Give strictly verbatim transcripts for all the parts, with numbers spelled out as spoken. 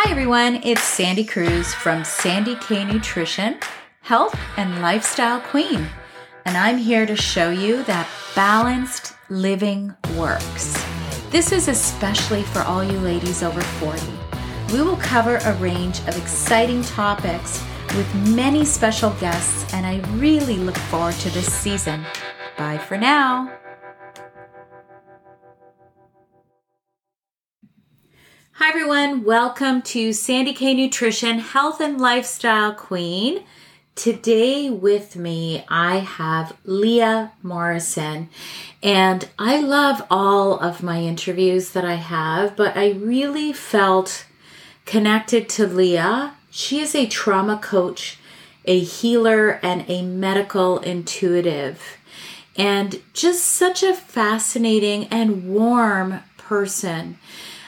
Hi everyone, it's Sandy Cruz from Sandy K Nutrition, Health and Lifestyle Queen. And I'm here to show you that balanced living works. This is especially for all you ladies over forty. We will cover a range of exciting topics with many special guests, and I really look forward to this season. Bye for now. Hi everyone, welcome to Sandy K Nutrition, Health and Lifestyle Queen. Today with me, I have Leah Morrison, and I love all of my interviews that I have, but I really felt connected to Leah. She is a trauma coach, a healer, and a medical intuitive, and just such a fascinating and warm person.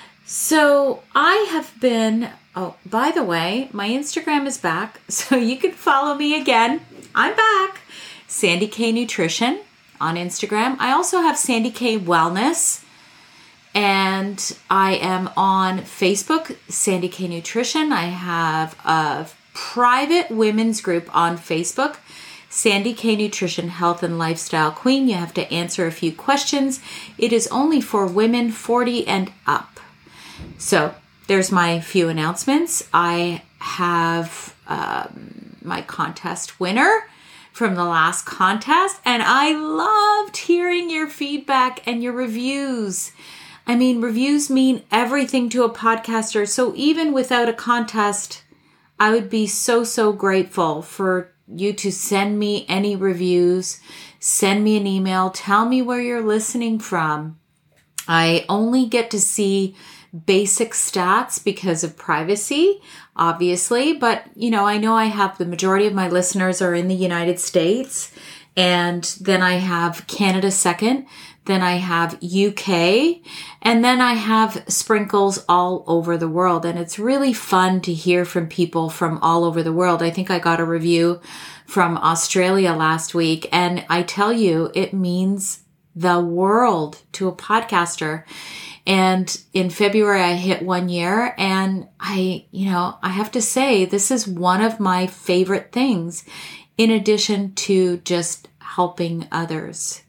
So I have been, oh, by the way, my Instagram is back, so you can follow me again. I'm back. Sandy K Nutrition on Instagram. I also have Sandy K Wellness, and I am on Facebook, Sandy K Nutrition. I have a private women's group on Facebook, Sandy K Nutrition, Health and Lifestyle Queen. You have to answer a few questions. It is only for women forty and up. So there's my few announcements. I have um, my contest winner from the last contest, and I loved hearing your feedback and your reviews. I mean, reviews mean everything to a podcaster. So even without a contest, I would be so, so grateful for you to send me any reviews, send me an email, tell me where you're listening from. I only get to see basic stats because of privacy, obviously, but you know, I know I have the majority of my listeners are in the United States, and then I have Canada second, then I have U K, and then I have sprinkles all over the world. And it's really fun to hear from people from all over the world. I think I got a review from Australia last week, and I tell you, it means the world to a podcaster. And in February, I hit one year, and I, you know, I have to say, this is one of my favorite things in addition to just helping others.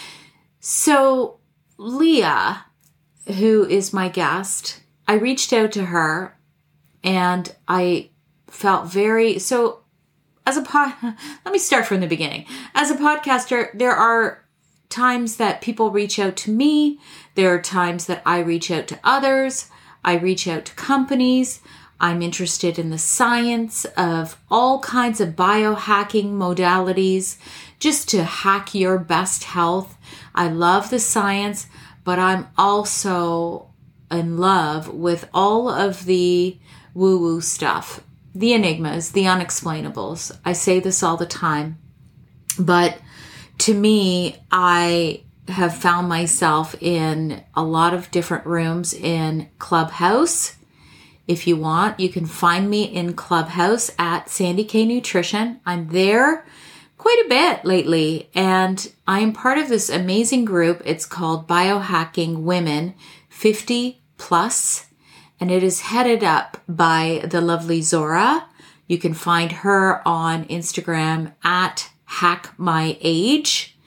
So Leah, who is my guest, I reached out to her, and I felt very, so as a pod, let me start from the beginning. As a podcaster, there are times that people reach out to me. There are times that I reach out to others. I reach out to companies. I'm interested in the science of all kinds of biohacking modalities just to hack your best health. I love the science, but I'm also in love with all of the woo-woo stuff, the enigmas, the unexplainables. I say this all the time, but to me, I have found myself in a lot of different rooms in Clubhouse. If you want, you can find me in Clubhouse at Sandy K Nutrition. I'm there quite a bit lately, and I am part of this amazing group. It's called Biohacking Women fifty plus, and it is headed up by the lovely Zora. You can find her on Instagram at Hack My Age.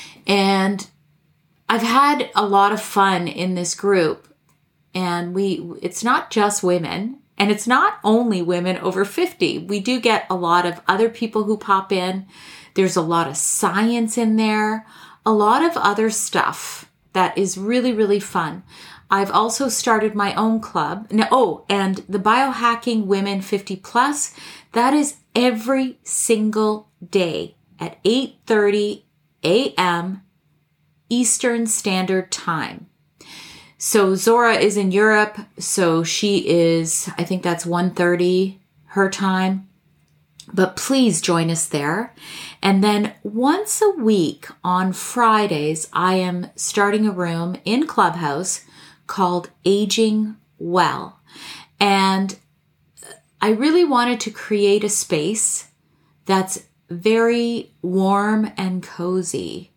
And I've had a lot of fun in this group, and we it's not just women, and it's not only women over fifty. We do get a lot of other people who pop in. There's a lot of science in there, a lot of other stuff that is really, really fun. I've also started my own club. Now, oh, and the Biohacking Women fifty plus, that is every single day at eight thirty a.m. Eastern Standard Time. So Zora is in Europe, so she is, I think that's one thirty her time. But please join us there. And then once a week on Fridays, I am starting a room in Clubhouse called Aging Well. And I really wanted to create a space that's very warm and cozy,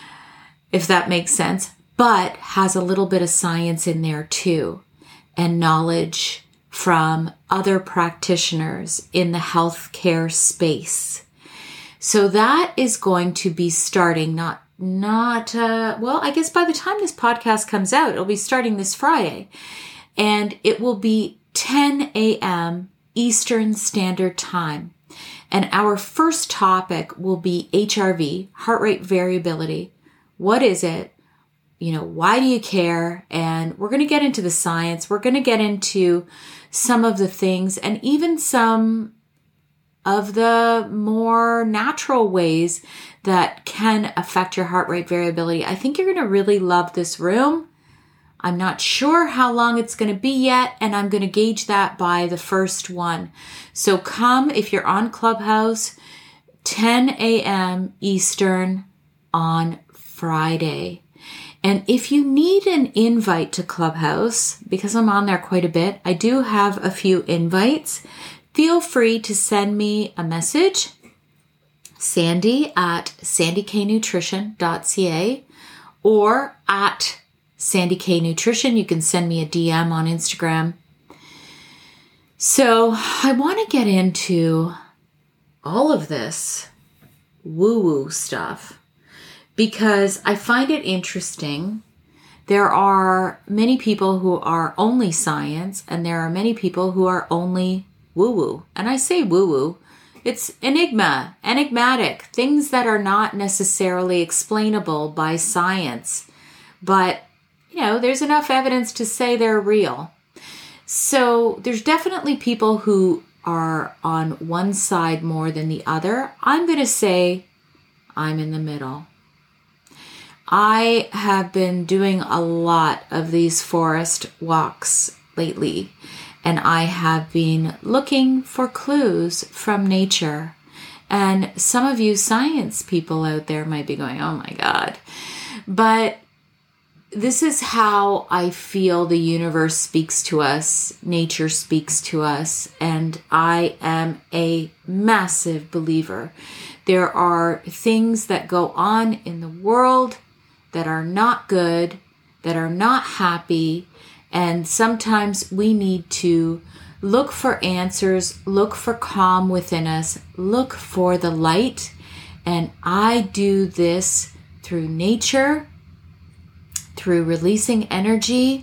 if that makes sense, but has a little bit of science in there too, and knowledge from other practitioners in the healthcare space. So that is going to be starting not, not, uh, well, I guess by the time this podcast comes out, it'll be starting this Friday, and it will be ten a.m. Eastern Standard Time. And our first topic will be H R V, heart rate variability. What is it? You know, why do you care? And we're going to get into the science. We're going to get into some of the things and even some of the more natural ways that can affect your heart rate variability. I think you're going to really love this room. I'm not sure how long it's going to be yet, and I'm going to gauge that by the first one. So come if you're on Clubhouse, ten a.m. Eastern on Friday. And if you need an invite to Clubhouse, because I'm on there quite a bit, I do have a few invites. Feel free to send me a message, Sandy at sandy k nutrition dot c a or at Sandy K Nutrition. You can send me a D M on Instagram. So I want to get into all of this woo-woo stuff because I find it interesting. There are many people who are only science, and there are many people who are only woo-woo. And I say woo-woo, it's enigma, enigmatic, things that are not necessarily explainable by science. But, you know, there's enough evidence to say they're real. So there's definitely people who are on one side more than the other. I'm going to say I'm in the middle. I have been doing a lot of these forest walks lately, and I have been looking for clues from nature. And some of you science people out there might be going, oh my God. But this is how I feel the universe speaks to us, nature speaks to us, and I am a massive believer. There are things that go on in the world that are not good, that are not happy, and sometimes we need to look for answers, look for calm within us, look for the light, and I do this through nature, through releasing energy,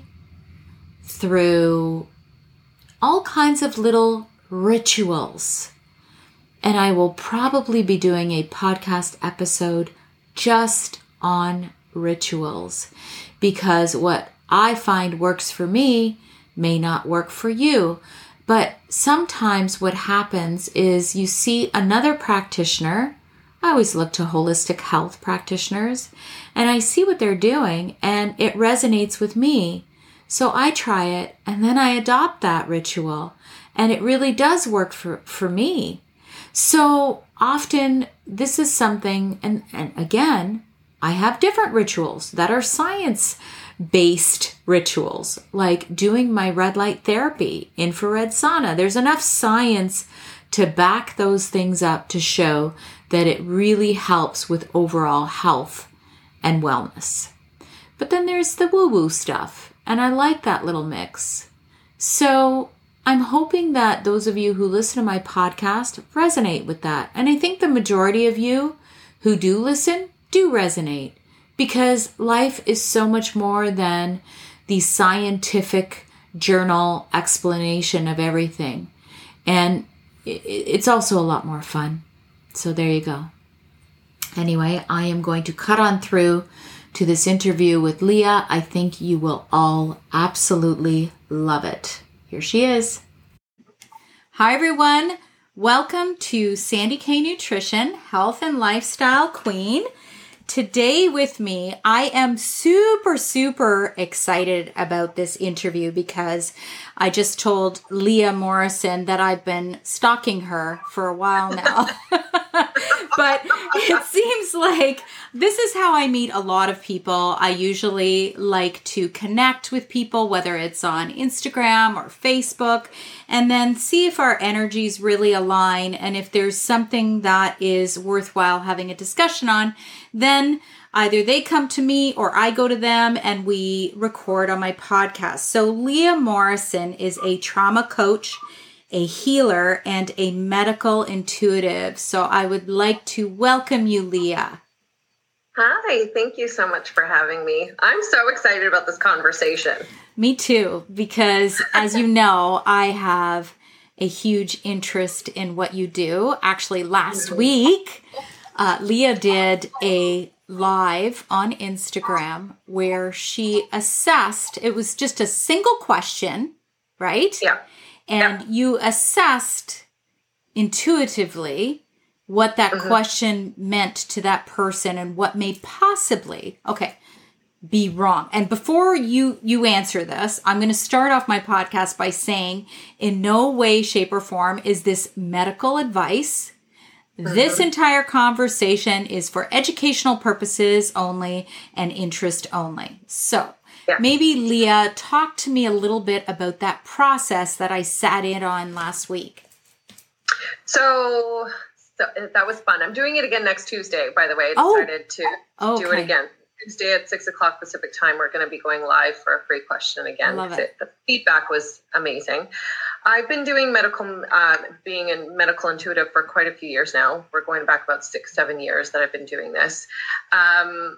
through all kinds of little rituals. And I will probably be doing a podcast episode just on rituals, because what I find works for me may not work for you. But sometimes what happens is you see another practitioner. I always look to holistic health practitioners, and I see what they're doing and it resonates with me. So I try it and then I adopt that ritual, and it really does work for, for me. So often this is something, and, and again, I have different rituals that are science-based rituals, like doing my red light therapy, infrared sauna. There's enough science to back those things up to show that it really helps with overall health and wellness. But then there's the woo-woo stuff, and I like that little mix. So I'm hoping that those of you who listen to my podcast resonate with that. And I think the majority of you who do listen do resonate, because life is so much more than the scientific journal explanation of everything. And it's also a lot more fun. So there you go. Anyway, I am going to cut on through to this interview with Leah. I think you will all absolutely love it. Here she is. Hi, everyone. Welcome to Sandy K Nutrition, Health and Lifestyle Queen. Today with me, I am super, super excited about this interview because I just told Leah Morrison that I've been stalking her for a while now. But it seems like this is how I meet a lot of people. I usually like to connect with people, whether it's on Instagram or Facebook, and then see if our energies really align. And if there's something that is worthwhile having a discussion on, then either they come to me or I go to them and we record on my podcast. So Leah Morrison is a trauma coach, a healer, and a medical intuitive. So I would like to welcome you, Leah. Hi, thank you so much for having me. I'm so excited about this conversation. Me too, because as you know, I have a huge interest in what you do. Actually, last mm-hmm. week, uh, Leah did a live on Instagram where she assessed, it was just a single question, right? Yeah. And yeah. you assessed intuitively what that mm-hmm. question meant to that person and what may possibly, okay, be wrong. And before you, you answer this, I'm going to start off my podcast by saying in no way, shape, or form is this medical advice. Mm-hmm. This entire conversation is for educational purposes only and interest only. So yeah. maybe Leah, talk to me a little bit about that process that I sat in on last week. So... So that was fun. I'm doing it again next Tuesday, by the way. I decided oh. to okay. do it again. Tuesday at six o'clock Pacific time, we're going to be going live for a free question again. I love it. it. The feedback was amazing. I've been doing medical, uh, being a medical intuitive for quite a few years now. We're going back about six, seven years that I've been doing this. Um,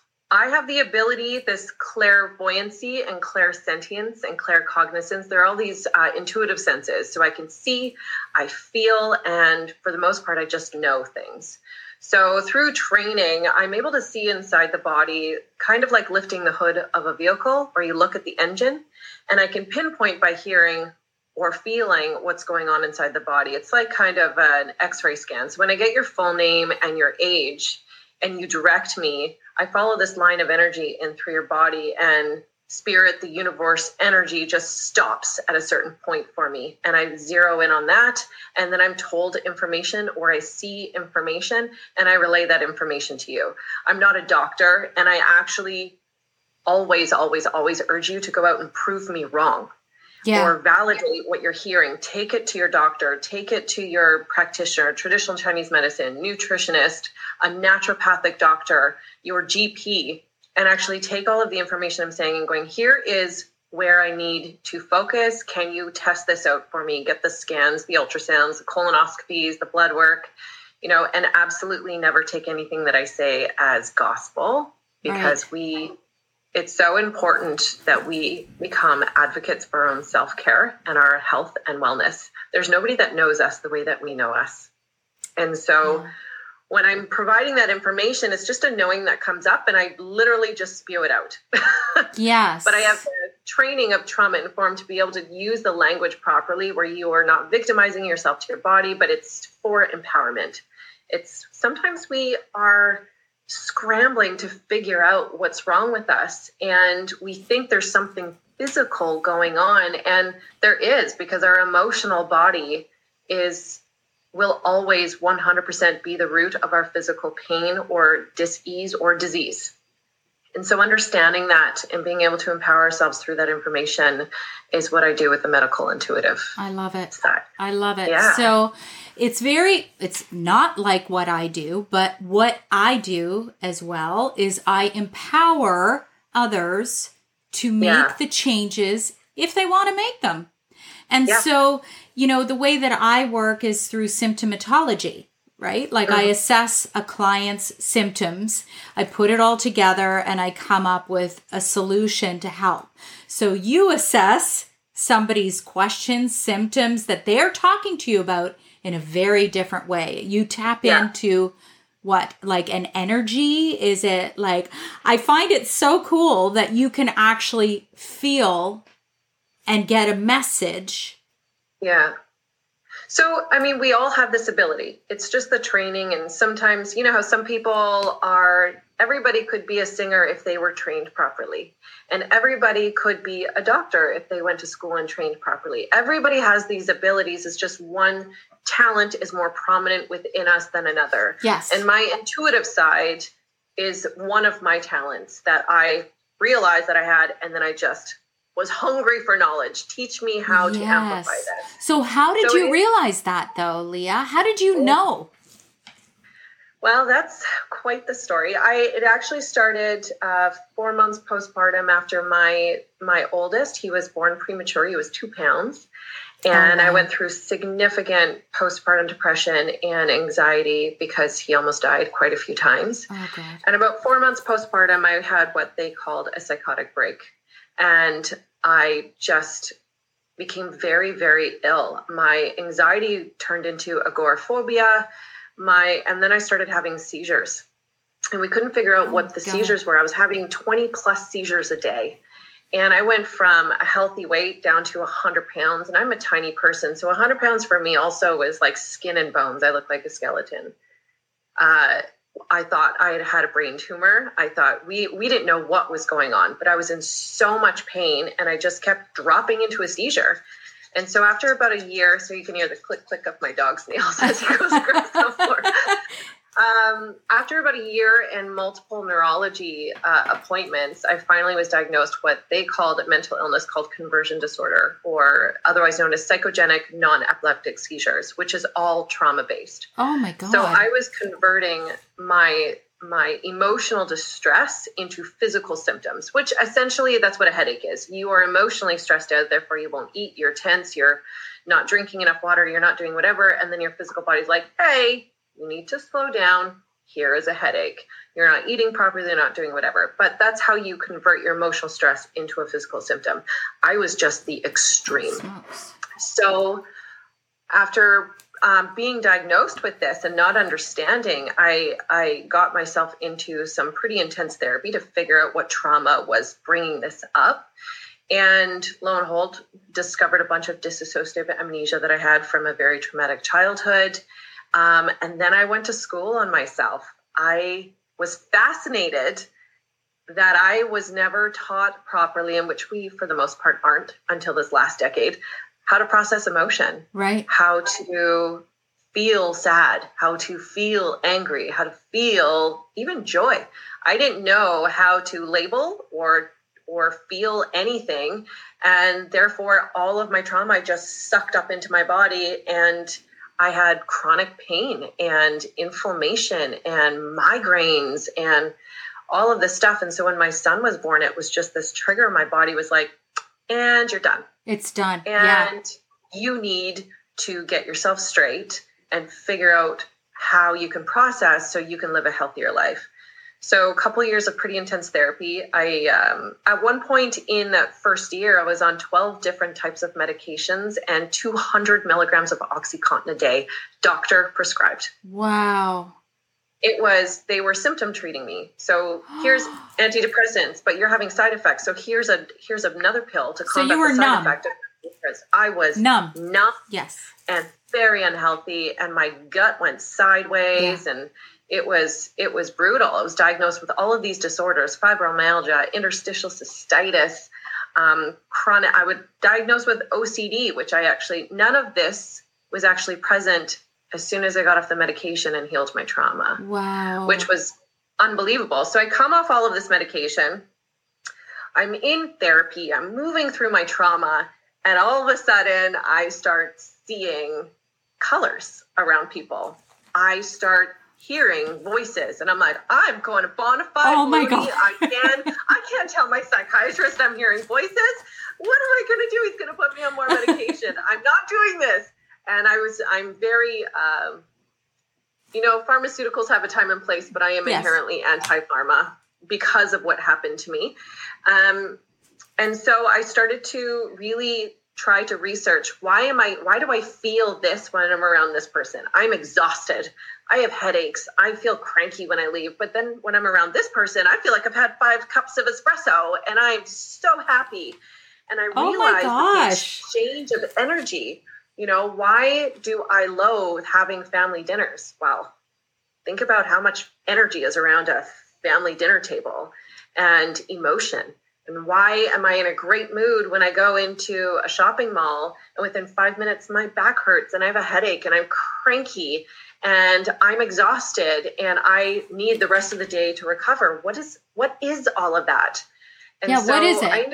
I have the ability, this clairvoyancy and clairsentience and claircognizance. There are all these uh, intuitive senses. So I can see, I feel, and for the most part, I just know things. So through training, I'm able to see inside the body, kind of like lifting the hood of a vehicle, where you look at the engine, and I can pinpoint by hearing or feeling what's going on inside the body. It's like kind of an X-ray scan. So when I get your full name and your age, and you direct me, I follow this line of energy in through your body, and spirit, the universe energy just stops at a certain point for me. And I zero in on that. And then I'm told information or I see information and I relay that information to you. I'm not a doctor. And I actually always, always, always urge you to go out and prove me wrong. Yeah. Or validate what you're hearing. Take it to your doctor. Take it to your practitioner, traditional Chinese medicine, nutritionist, a naturopathic doctor, your G P, and actually take all of the information I'm saying and going, here is where I need to focus. Can you test this out for me? Get the scans, the ultrasounds, the colonoscopies, the blood work, you know, and absolutely never take anything that I say as gospel, because right. we... It's so important that we become advocates for our own self-care and our health and wellness. There's nobody that knows us the way that we know us. And so yeah. when I'm providing that information, it's just a knowing that comes up and I literally just spew it out. Yes. But I have the training of trauma informed to be able to use the language properly where you are not victimizing yourself to your body, but it's for empowerment. It's sometimes we are scrambling to figure out what's wrong with us. And we think there's something physical going on. And there is, because our emotional body is will always one hundred percent be the root of our physical pain or dis-ease or disease. And so understanding that and being able to empower ourselves through that information is what I do with the medical intuitive. I love it. Side. I love it. Yeah. So it's very, it's not like what I do, but what I do as well is I empower others to make yeah. the changes if they want to make them. And yeah. so, you know, the way that I work is through symptomatology. Right? Like mm-hmm. I assess a client's symptoms, I put it all together, and I come up with a solution to help. So you assess somebody's questions, symptoms that they're talking to you about in a very different way. You tap yeah. into what, like an energy? Is it like, I find it so cool that you can actually feel and get a message. Yeah. So, I mean, we all have this ability. It's just the training. And sometimes, you know how some people are, everybody could be a singer if they were trained properly. And everybody could be a doctor if they went to school and trained properly. Everybody has these abilities. It's just one talent is more prominent within us than another. Yes. And my intuitive side is one of my talents that I realized that I had, and then I just was hungry for knowledge. Teach me how yes. to amplify this. So how did so you it, realize that though, Leah? How did you know? Well, that's quite the story. I it actually started uh, four months postpartum after my my oldest. He was born premature. He was two pounds. And oh, wow. I went through significant postpartum depression and anxiety because he almost died quite a few times. Oh, God. And about four months postpartum, I had what they called a psychotic break. And I just became very, very ill. My anxiety turned into agoraphobia. My, and then I started having seizures. And we couldn't figure out oh, what the God. seizures were. I was having twenty plus seizures a day. And I went from a healthy weight down to one hundred pounds. And I'm a tiny person. So one hundred pounds for me also was like skin and bones. I looked like a skeleton. Uh, I thought I had had a brain tumor. I thought we, we didn't know what was going on. But I was in so much pain. And I just kept dropping into a seizure. And so after about a year, so you can hear the click, click of my dog's nails as he goes across the floor. Um, after about a year and multiple neurology uh, appointments, I finally was diagnosed what they called a mental illness called conversion disorder, or otherwise known as psychogenic non-epileptic seizures, which is all trauma-based. Oh my God. So I was converting my my emotional distress into physical symptoms, which essentially that's what a headache is. You are emotionally stressed out, therefore you won't eat, you're tense, you're not drinking enough water, you're not doing whatever, and then your physical body's like, hey, you need to slow down. Here is a headache. You're not eating properly, you're not doing whatever. But that's how you convert your emotional stress into a physical symptom. I was just the extreme. Smokes. So after um, being diagnosed with this and not understanding, I, I got myself into some pretty intense therapy to figure out what trauma was bringing this up. And lo and behold, discovered a bunch of dissociative amnesia that I had from a very traumatic childhood. Um, and then I went to school on myself. I was fascinated that I was never taught properly, in which we, for the most part, aren't until this last decade, how to process emotion, right? How to feel sad, how to feel angry, how to feel even joy. I didn't know how to label or or feel anything. And therefore, all of my trauma just sucked up into my body, and I had chronic pain and inflammation and migraines and all of this stuff. And so when my son was born, it was just this trigger. My body was like, and you're done. It's done. And yeah. you need to get yourself straight and figure out how you can process so you can live a healthier life. So a couple of years of pretty intense therapy. I, um, at one point in that first year, I was on twelve different types of medications and two hundred milligrams of OxyContin a day, doctor prescribed. Wow. It was, they were symptom treating me. So here's antidepressants, but you're having side effects. So here's a, here's another pill to combat so you were the side numb. effect. I was numb, numb. Yes. And very unhealthy. And my gut went sideways, yeah. and It was it was brutal. I was diagnosed with all of these disorders: fibromyalgia, interstitial cystitis, um, chronic. I would diagnose with O C D, which I actually none of this was actually present as soon as I got off the medication and healed my trauma. Wow, which was unbelievable. So I come off all of this medication. I'm in therapy. I'm moving through my trauma, and all of a sudden, I start seeing colors around people. I start hearing voices, and I'm like, I'm going to bona fide. Oh my God. I can I can't tell my psychiatrist I'm hearing voices. What am I going to do? He's going to put me on more medication. I'm not doing this. And I was, I'm very, um, you know, pharmaceuticals have a time and place, but I am yes. inherently anti-pharma because of what happened to me. Um, and so I started to really try to research, why am I, why do I feel this when I'm around this person? I'm exhausted. I have headaches. I feel cranky when I leave. But then when I'm around this person, I feel like I've had five cups of espresso and I'm so happy. And I oh realized the exchange of energy. You know, why do I loathe having family dinners? Well, think about how much energy is around a family dinner table and emotion. And why am I in a great mood when I go into a shopping mall and within five minutes my back hurts and I have a headache and I'm cranky and I'm exhausted and I need the rest of the day to recover? What is what is all of that? And yeah, so what is it? I ended up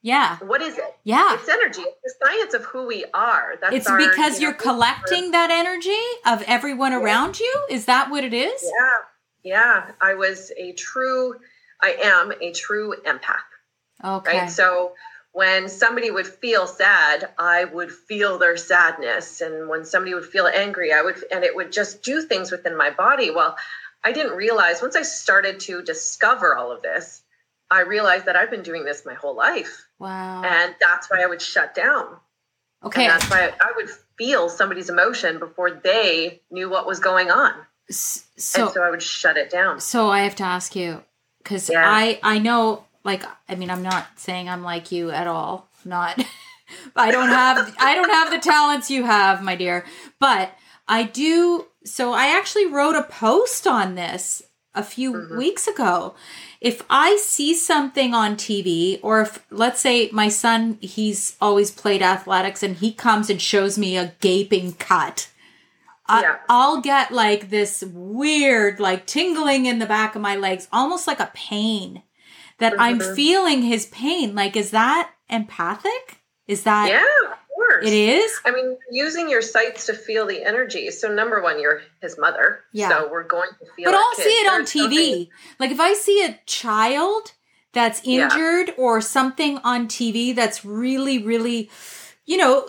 Yeah. What is it? Yeah. It's energy. It's the science of who we are. That's it's our, because you know, you're collecting that energy of everyone yeah. around you. Is that what it is? Yeah. Yeah. I was a true, I am a true empath. Okay. Right. So when somebody would feel sad, I would feel their sadness. And when somebody would feel angry, I would, and it would just do things within my body. Well, I didn't realize once I started to discover all of this, I realized that I've been doing this my whole life. Wow. And that's why I would shut down. Okay. And that's why I would feel somebody's emotion before they knew what was going on. So, and so I would shut it down. So I have to ask you, because yeah. I, I know, like, I mean, I'm not saying I'm like you at all. Not, I don't have, I don't have the talents you have, my dear. But I do. So I actually wrote a post on this a few mm-hmm. weeks ago. If I see something on T V, or if, let's say my son, he's always played athletics and he comes and shows me a gaping cut, yeah. I, I'll get like this weird, like tingling in the back of my legs, almost like a pain that mm-hmm. I'm feeling his pain. Like, is that empathic? Is that? Yeah, of course. It is? I mean, using your sights to feel the energy. So number one, you're his mother. Yeah. So we're going to feel But I'll kid. see it There's on T V. Something... Like if I see a child that's injured yeah. or something on T V that's really, really, you know,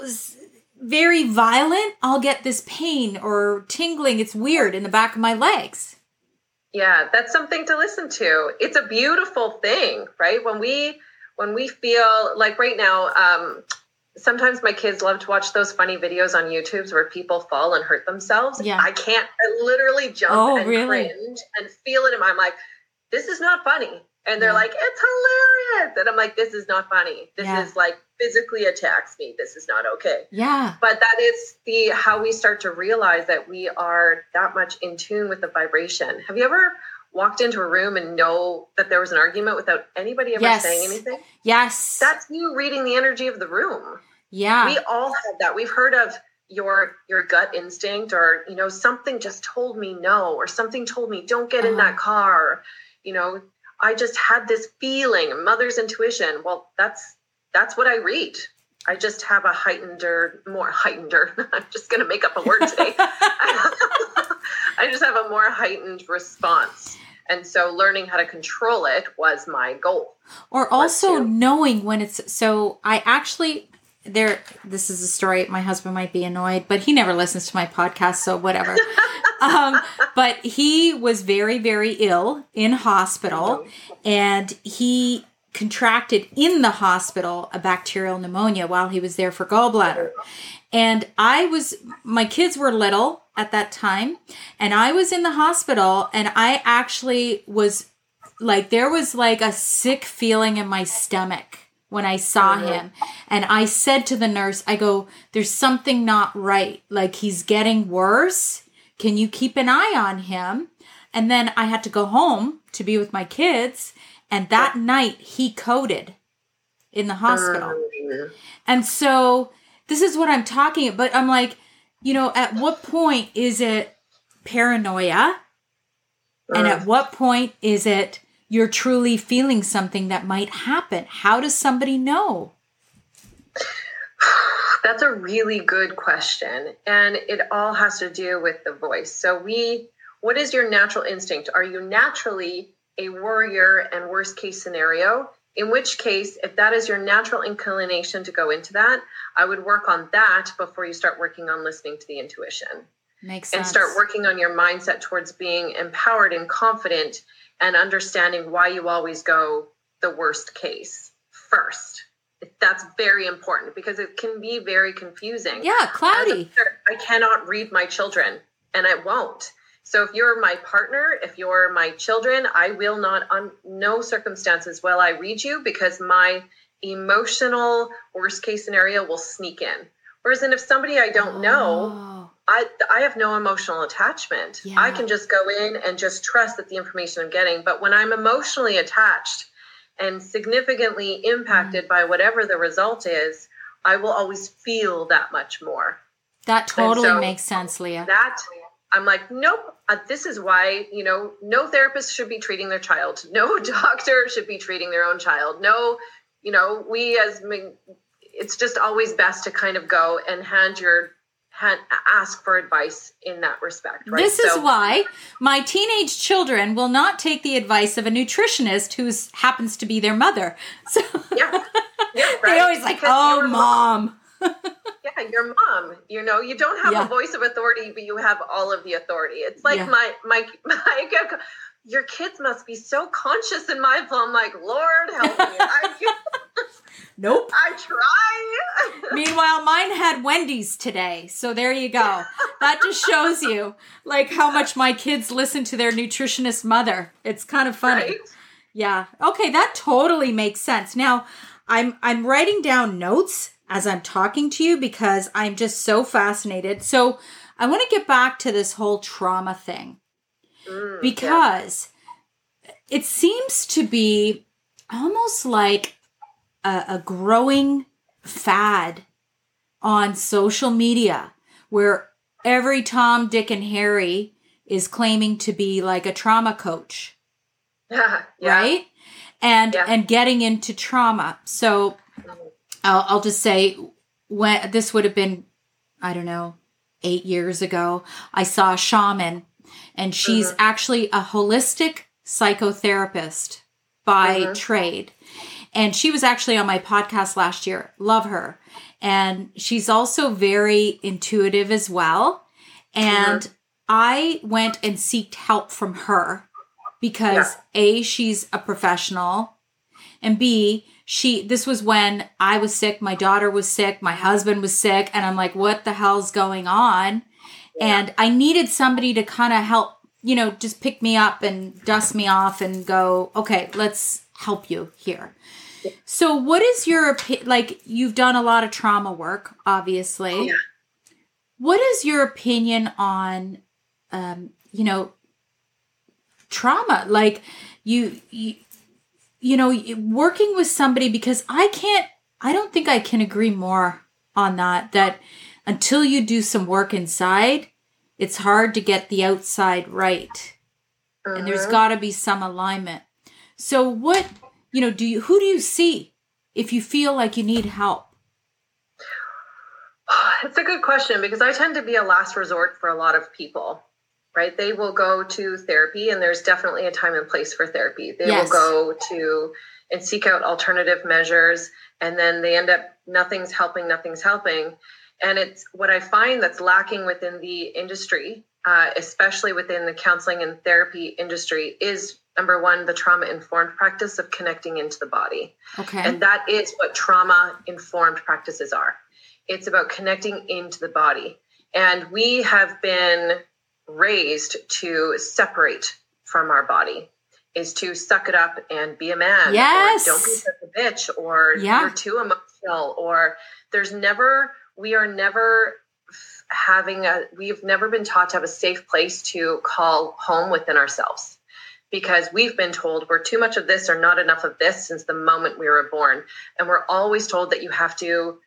very violent, I'll get this pain or tingling. It's weird in the back of my legs. Yeah, that's something to listen to. It's a beautiful thing, right? When we when we feel like right now, um, sometimes my kids love to watch those funny videos on YouTube where people fall and hurt themselves. Yeah. I can't, I literally jump oh, and really? cringe and feel it in my, I'm like, this is not funny. And they're yeah. like, it's hilarious. And I'm like, this is not funny. This yeah. is like physically attacks me. This is not okay. Yeah. But that is the, how we start to realize that we are that much in tune with the vibration. Have you ever walked into a room and know that there was an argument without anybody ever yes. saying anything? Yes. That's you reading the energy of the room. Yeah. We all have that. We've heard of your your gut instinct, or, you know, something just told me no, or something told me don't get uh-huh. in that car. You know, I just had this feeling, mother's intuition. Well, that's that's what I read. I just have a heightened or more heightened or I'm just going to make up a word today. I just have a more heightened response. And so learning how to control it was my goal. Or also knowing when it's, so I actually, there, this is a story, my husband might be annoyed, but he never listens to my podcast, so whatever. um, but he was very, very ill in hospital, and he contracted in the hospital a bacterial pneumonia while he was there for gallbladder. And I was, my kids were little at that time, and I was in the hospital, and I actually was like, there was like a sick feeling in my stomach when I saw mm-hmm. him. And I said to the nurse, I go, there's something not right. Like, he's getting worse. Can you keep an eye on him? And then I had to go home to be with my kids. And that yeah. night he coded in the hospital. Mm-hmm. And so this is what I'm talking about. But I'm like, you know, at what point is it paranoia? Mm. And at what point is it you're truly feeling something that might happen? How does somebody know? That's a really good question. And it all has to do with the voice. So we, what is your natural instinct? Are you naturally a worrier and worst case scenario? In which case, if that is your natural inclination to go into that, I would work on that before you start working on listening to the intuition. Makes sense. And start working on your mindset towards being empowered and confident and understanding why you always go the worst case first. That's very important because it can be very confusing. Yeah, cloudy. I cannot read my children, and I won't. So if you're my partner, if you're my children, I will not, on no circumstances will I read you, because my emotional worst case scenario will sneak in. Whereas then if somebody I don't know, oh. I I have no emotional attachment. Yeah. I can just go in and just trust that the information I'm getting. But when I'm emotionally attached and significantly impacted mm. by whatever the result is, I will always feel that much more. That totally so makes sense, Leah. That I'm like, nope, uh, this is why, you know, no therapist should be treating their child. No doctor should be treating their own child. No, you know, we as, it's just always best to kind of go and hand your, hand, ask for advice in that respect, right? This so, is why my teenage children will not take the advice of a nutritionist who happens to be their mother. So yeah, yeah right? They always like, because oh, mom. mom. Yeah, your mom, you know, you don't have Yeah. a voice of authority, but you have all of the authority. It's like Yeah. my, my, my, your kids must be so conscious and mindful. I'm like, Lord, help me. I, Nope. I try. Meanwhile, mine had Wendy's today. So there you go. That just shows you like how much my kids listen to their nutritionist mother. It's kind of funny. Right? Yeah. Okay, that totally makes sense. Now, I'm I'm writing down notes as I'm talking to you because I'm just so fascinated. So, I want to get back to this whole trauma thing. Mm, because yeah. It seems to be almost like a, a growing fad on social media where every Tom, Dick, and Harry is claiming to be like a trauma coach, yeah. right? And yeah. and getting into trauma. So I'll, I'll just say when this would have been, I don't know, eight years ago, I saw a shaman. And she's mm-hmm. actually a holistic psychotherapist by mm-hmm. trade. And she was actually on my podcast last year. Love her. And she's also very intuitive as well. And mm-hmm. I went and sought help from her because yeah. A, she's a professional. And B, she, this was when I was sick. My daughter was sick. My husband was sick. And I'm like, what the hell's going on? And I needed somebody to kind of help, you know, just pick me up and dust me off and go, okay, let's help you here. So what is your, like, you've done a lot of trauma work, obviously. Yeah. What is your opinion on, um, you know, trauma? Like you, you, you know, working with somebody, because I can't, I don't think I can agree more on that, that until you do some work inside, it's hard to get the outside right. Uh-huh. And there's got to be some alignment. So what, you know, do you, who do you see if you feel like you need help? It's a good question because I tend to be a last resort for a lot of people, right? They will go to therapy and there's definitely a time and place for therapy. They yes. will go to and seek out alternative measures and then they end up, nothing's helping, nothing's helping. And it's what I find that's lacking within the industry, uh, especially within the counseling and therapy industry, is number one, the trauma-informed practice of connecting into the body. Okay. And that is what trauma-informed practices are. It's about connecting into the body. And we have been raised to separate from our body, is to suck it up and be a man. Yes. Or don't be such a bitch, or yeah. you're too emotional, or there's never... We are never having a, we've never been taught to have a safe place to call home within ourselves because we've been told we're too much of this or not enough of this since the moment we were born. And we're always told that you have to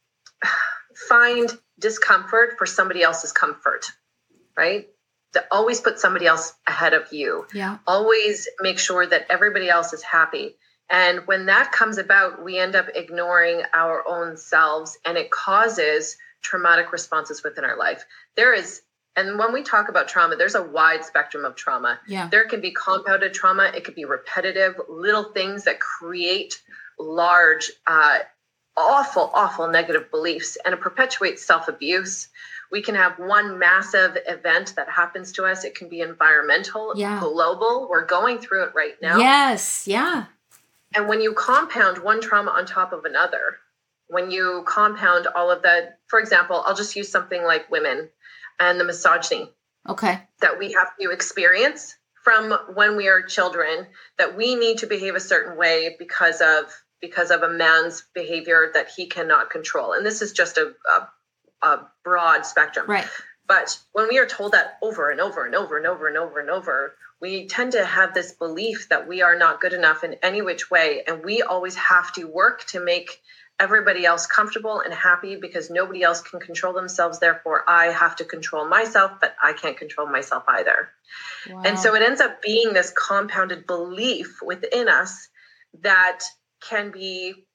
find discomfort for somebody else's comfort, right? To always put somebody else ahead of you. Yeah. Always make sure that everybody else is happy. And when that comes about, we end up ignoring our own selves and it causes traumatic responses within our life. There is, and when we talk about trauma, there's a wide spectrum of trauma. Yeah. There can be compounded trauma. It could be repetitive, little things that create large, uh, awful, awful negative beliefs, and it perpetuates self-abuse. We can have one massive event that happens to us. It can be environmental, yeah. global. We're going through it right now. Yes. Yeah. And when you compound one trauma on top of another, when you compound all of that, for example, I'll just use something like women and the misogyny. Okay. That we have to experience from when we are children, that we need to behave a certain way because of because of a man's behavior that he cannot control. And this is just a, a, a broad spectrum. Right. But when we are told that over and over and over and over and over and over, we tend to have this belief that we are not good enough in any which way. And we always have to work to make everybody else comfortable and happy because nobody else can control themselves. Therefore, I have to control myself, but I can't control myself either. Wow. And so it ends up being this compounded belief within us that can be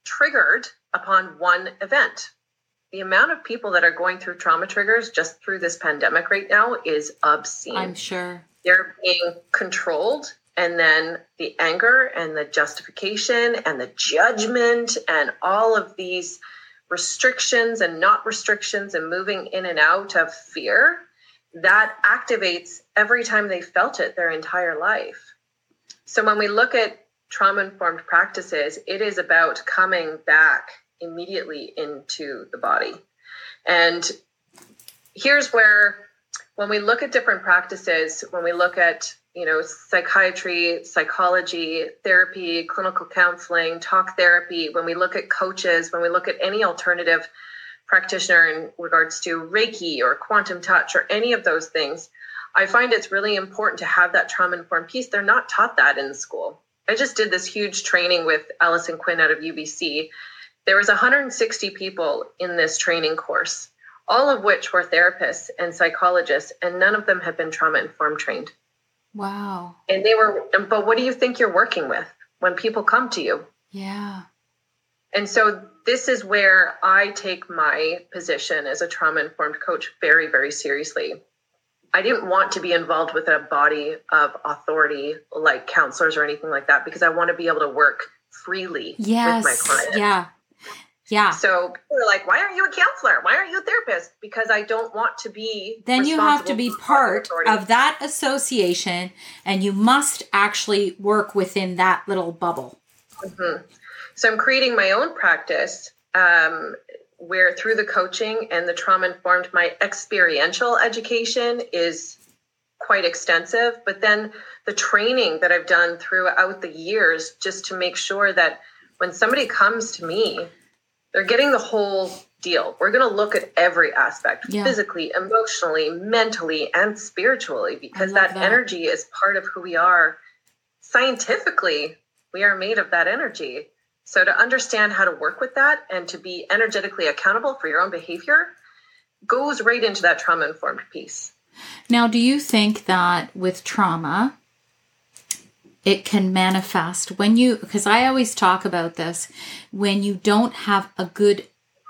triggered upon one event. The amount of people that are going through trauma triggers just through this pandemic right now is obscene. I'm sure. They're being controlled, and then the anger and the justification and the judgment and all of these restrictions and not restrictions and moving in and out of fear, that activates every time they felt it their entire life. So when we look at trauma-informed practices, it is about coming back immediately into the body. And here's where, when we look at different practices, when we look at, you know, psychiatry, psychology, therapy, clinical counseling, talk therapy, when we look at coaches, when we look at any alternative practitioner in regards to Reiki or quantum touch or any of those things, I find it's really important to have that trauma-informed piece. They're not taught that in school. I just did this huge training with Alison Quinn out of U B C. There was one hundred sixty people in this training course, all of which were therapists and psychologists, and none of them had been trauma-informed trained. Wow. And they were, but what do you think you're working with when people come to you? Yeah. And so this is where I take my position as a trauma-informed coach very, very seriously. I didn't want to be involved with a body of authority like counselors or anything like that, because I want to be able to work freely yes. with my clients. Yeah. Yeah. So people are like, why aren't you a counselor? Why aren't you a therapist? Because I don't want to be. Then you have to be part of that association, and you must actually work within that little bubble. Mm-hmm. So I'm creating my own practice um, where through the coaching and the trauma-informed, my experiential education is quite extensive. But then the training that I've done throughout the years, just to make sure that when somebody comes to me, they're getting the whole deal. We're going to look at every aspect, yeah. physically, emotionally, mentally, and spiritually, because that, that energy is part of who we are. Scientifically, we are made of that energy. So to understand how to work with that and to be energetically accountable for your own behavior goes right into that trauma-informed piece. Now, do you think that with trauma, it can manifest when you, because I always talk about this, when you don't have a good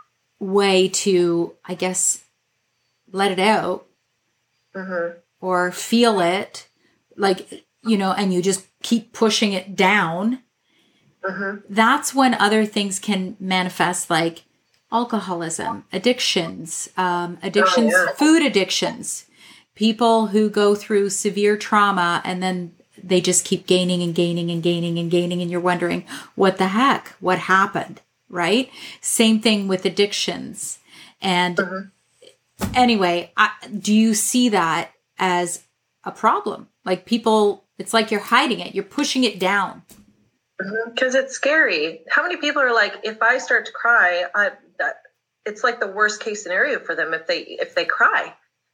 way to, I guess, let it out mm-hmm. or feel it, like, you know, and you just keep pushing it down, mm-hmm. that's when other things can manifest, like alcoholism, addictions, um, addictions, oh, yeah. food addictions, people who go through severe trauma and then they just keep gaining and gaining and gaining and gaining. And you're wondering, what the heck? What happened? Right? Same thing with addictions. And mm-hmm. anyway, I, do you see that as a problem? Like people, it's like you're hiding it. You're pushing it down. Because mm-hmm. it's scary. How many people are like, if I start to cry, I, that it's like the worst case scenario for them if they if they cry.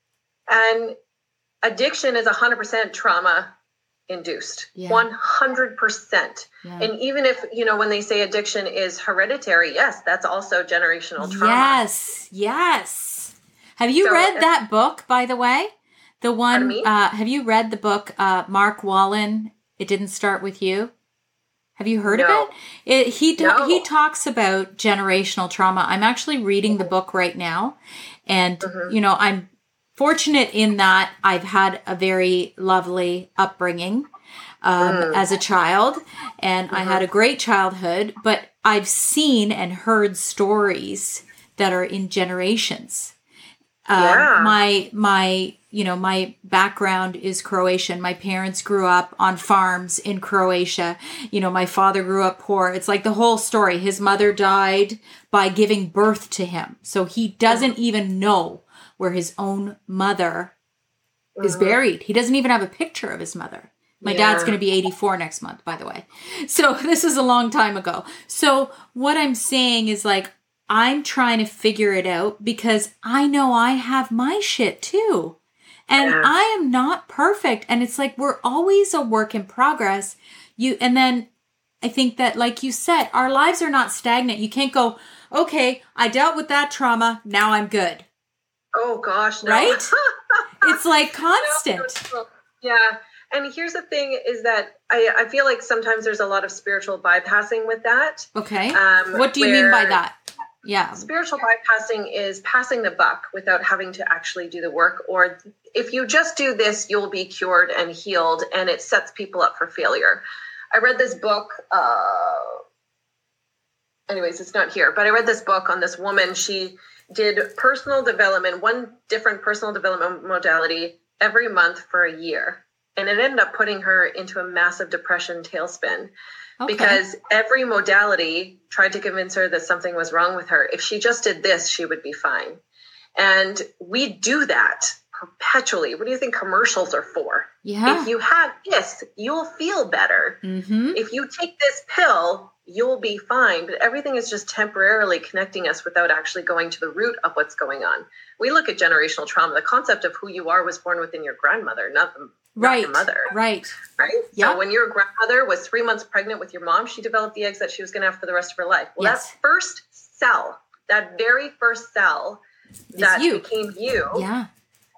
And addiction is one hundred percent trauma induced, yeah. one hundred percent. Yeah. And even if, you know, when they say addiction is hereditary, yes, that's also generational trauma. Yes, yes. Have you so, read that book, by the way? The one, uh, have you read the book, uh, Mark Wallen, It Didn't Start With You? Have you heard no. of it? it he no. He talks about generational trauma. I'm actually reading the book right now. And, mm-hmm. you know, I'm fortunate in that I've had a very lovely upbringing um, mm. as a child, and mm-hmm. I had a great childhood, but I've seen and heard stories that are in generations. Um, yeah. My, my, you know, my background is Croatian. My parents grew up on farms in Croatia. You know, my father grew up poor. It's like the whole story. His mother died by giving birth to him. So he doesn't even know where his own mother mm-hmm. is buried. He doesn't even have a picture of his mother. My yeah. dad's going to be eighty-four next month, by the way. So this is a long time ago. So what I'm saying is like, I'm trying to figure it out because I know I have my shit too. And yeah. I am not perfect. And it's like, we're always a work in progress. You, and then I think that, like you said, our lives are not stagnant. You can't go, okay, I dealt with that trauma. Now I'm good. Oh gosh. No. Right? It's like constant. No, no, no. Yeah. And here's the thing is that I, I feel like sometimes there's a lot of spiritual bypassing with that. Okay. Um, what do you mean by that? Yeah. Spiritual bypassing is passing the buck without having to actually do the work. Or if you just do this, you'll be cured and healed, and it sets people up for failure. I read this book, uh, anyways, it's not here, but I read this book on this woman. She did personal development, one different personal development modality every month for a year. And it ended up putting her into a massive depression tailspin. Okay. Because every modality tried to convince her that something was wrong with her. If she just did this, she would be fine. And we do that perpetually. What do you think commercials are for? Yeah. If you have this, you'll feel better. Mm-hmm. If you take this pill, you'll be fine. But everything is just temporarily connecting us without actually going to the root of what's going on. We look at generational trauma. The concept of who you are was born within your grandmother, not the Right. Your mother. Right. Right. Yep. So when your grandmother was three months pregnant with your mom, she developed the eggs that she was going to have for the rest of her life. Well, yes. that first cell, that very first cell it's that you. became you yeah.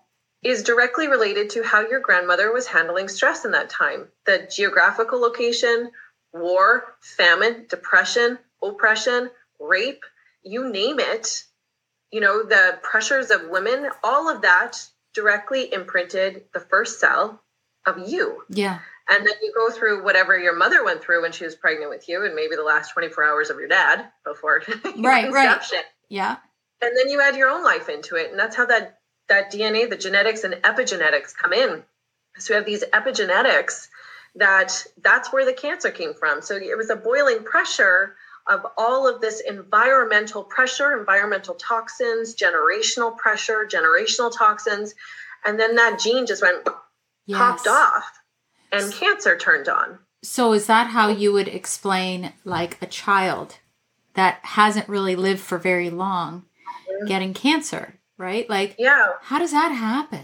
is directly related to how your grandmother was handling stress in that time. The geographical location, war, famine, depression, oppression, rape, you name it, you know, the pressures of women, all of that directly imprinted the first cell of you. Yeah. And then you go through whatever your mother went through when she was pregnant with you, and maybe the last twenty-four hours of your dad before right, right. Yeah. And then you add your own life into it. And that's how that, that D N A, the genetics and epigenetics come in. So we have these epigenetics that that's where the cancer came from. So it was a boiling pressure of all of this environmental pressure, environmental toxins, generational pressure, generational toxins. And then that gene just went yes. popped off and cancer turned on. So is that how you would explain like a child that hasn't really lived for very long mm-hmm. getting cancer, right? Like, yeah. how does that happen?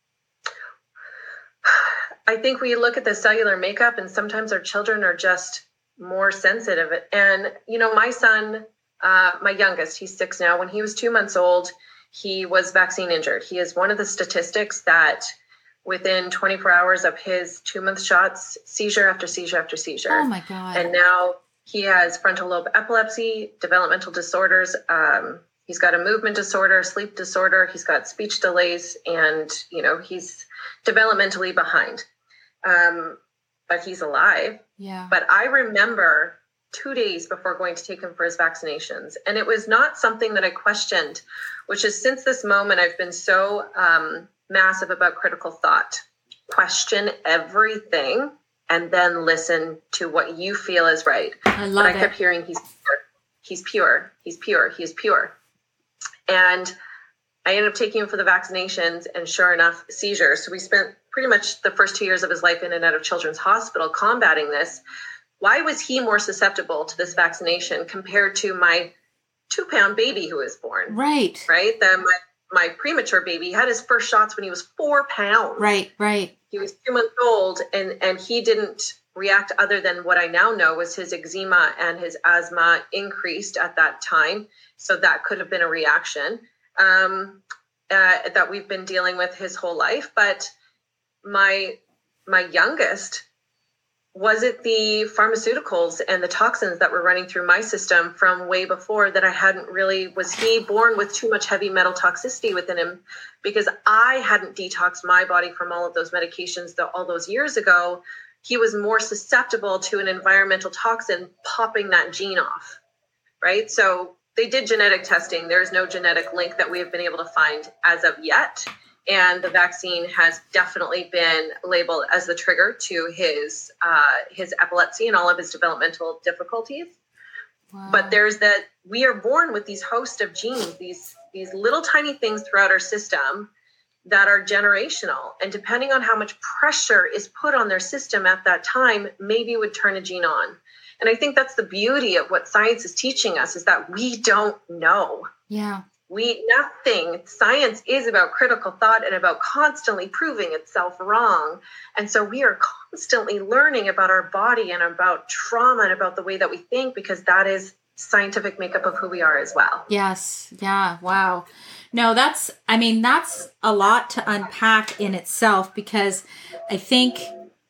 I think we look at the cellular makeup and sometimes our children are just more sensitive. And, you know, my son, uh, my youngest, he's six now. When he was two months old, he was vaccine injured. He is one of the statistics that within twenty-four hours of his two-month shots, seizure after seizure after seizure. Oh, my God. And now he has frontal lobe epilepsy, developmental disorders. Um, he's got a movement disorder, sleep disorder. He's got speech delays, and, you know, he's developmentally behind. Um, but he's alive. Yeah. But I remember two days before going to take him for his vaccinations. And it was not something that I questioned, which is since this moment, I've been so um, massive about critical thought. Question everything and then listen to what you feel is right. I love but it. I kept hearing he's pure, he's pure, he's pure, he's pure. And I ended up taking him for the vaccinations, and sure enough, seizures. So we spent pretty much the first two years of his life in and out of Children's Hospital combating this. Why was he more susceptible to this vaccination compared to my two-pound baby who was born? Right. Right? The, my, my premature baby had his first shots when he was four pounds. Right, right. He was two months old, and, and he didn't react other than what I now know was his eczema and his asthma increased at that time. So that could have been a reaction um, uh, that we've been dealing with his whole life. But my my youngest, was it the pharmaceuticals and the toxins that were running through my system from way before that I hadn't really, was he born with too much heavy metal toxicity within him? Because I hadn't detoxed my body from all of those medications the, all those years ago. He was more susceptible to an environmental toxin popping that gene off, right? So they did genetic testing. There's no genetic link that we have been able to find as of yet. And the vaccine has definitely been labeled as the trigger to his uh, his epilepsy and all of his developmental difficulties. Wow. But there's that we are born with these host of genes, these these little tiny things throughout our system that are generational. And depending on how much pressure is put on their system at that time, maybe would turn a gene on. And I think that's the beauty of what science is teaching us, is that we don't know. Yeah. We, nothing, science is about critical thought and about constantly proving itself wrong. And so we are constantly learning about our body and about trauma and about the way that we think, because that is scientific makeup of who we are as well. Yes. Yeah. Wow. No, that's, I mean, that's a lot to unpack in itself, because I think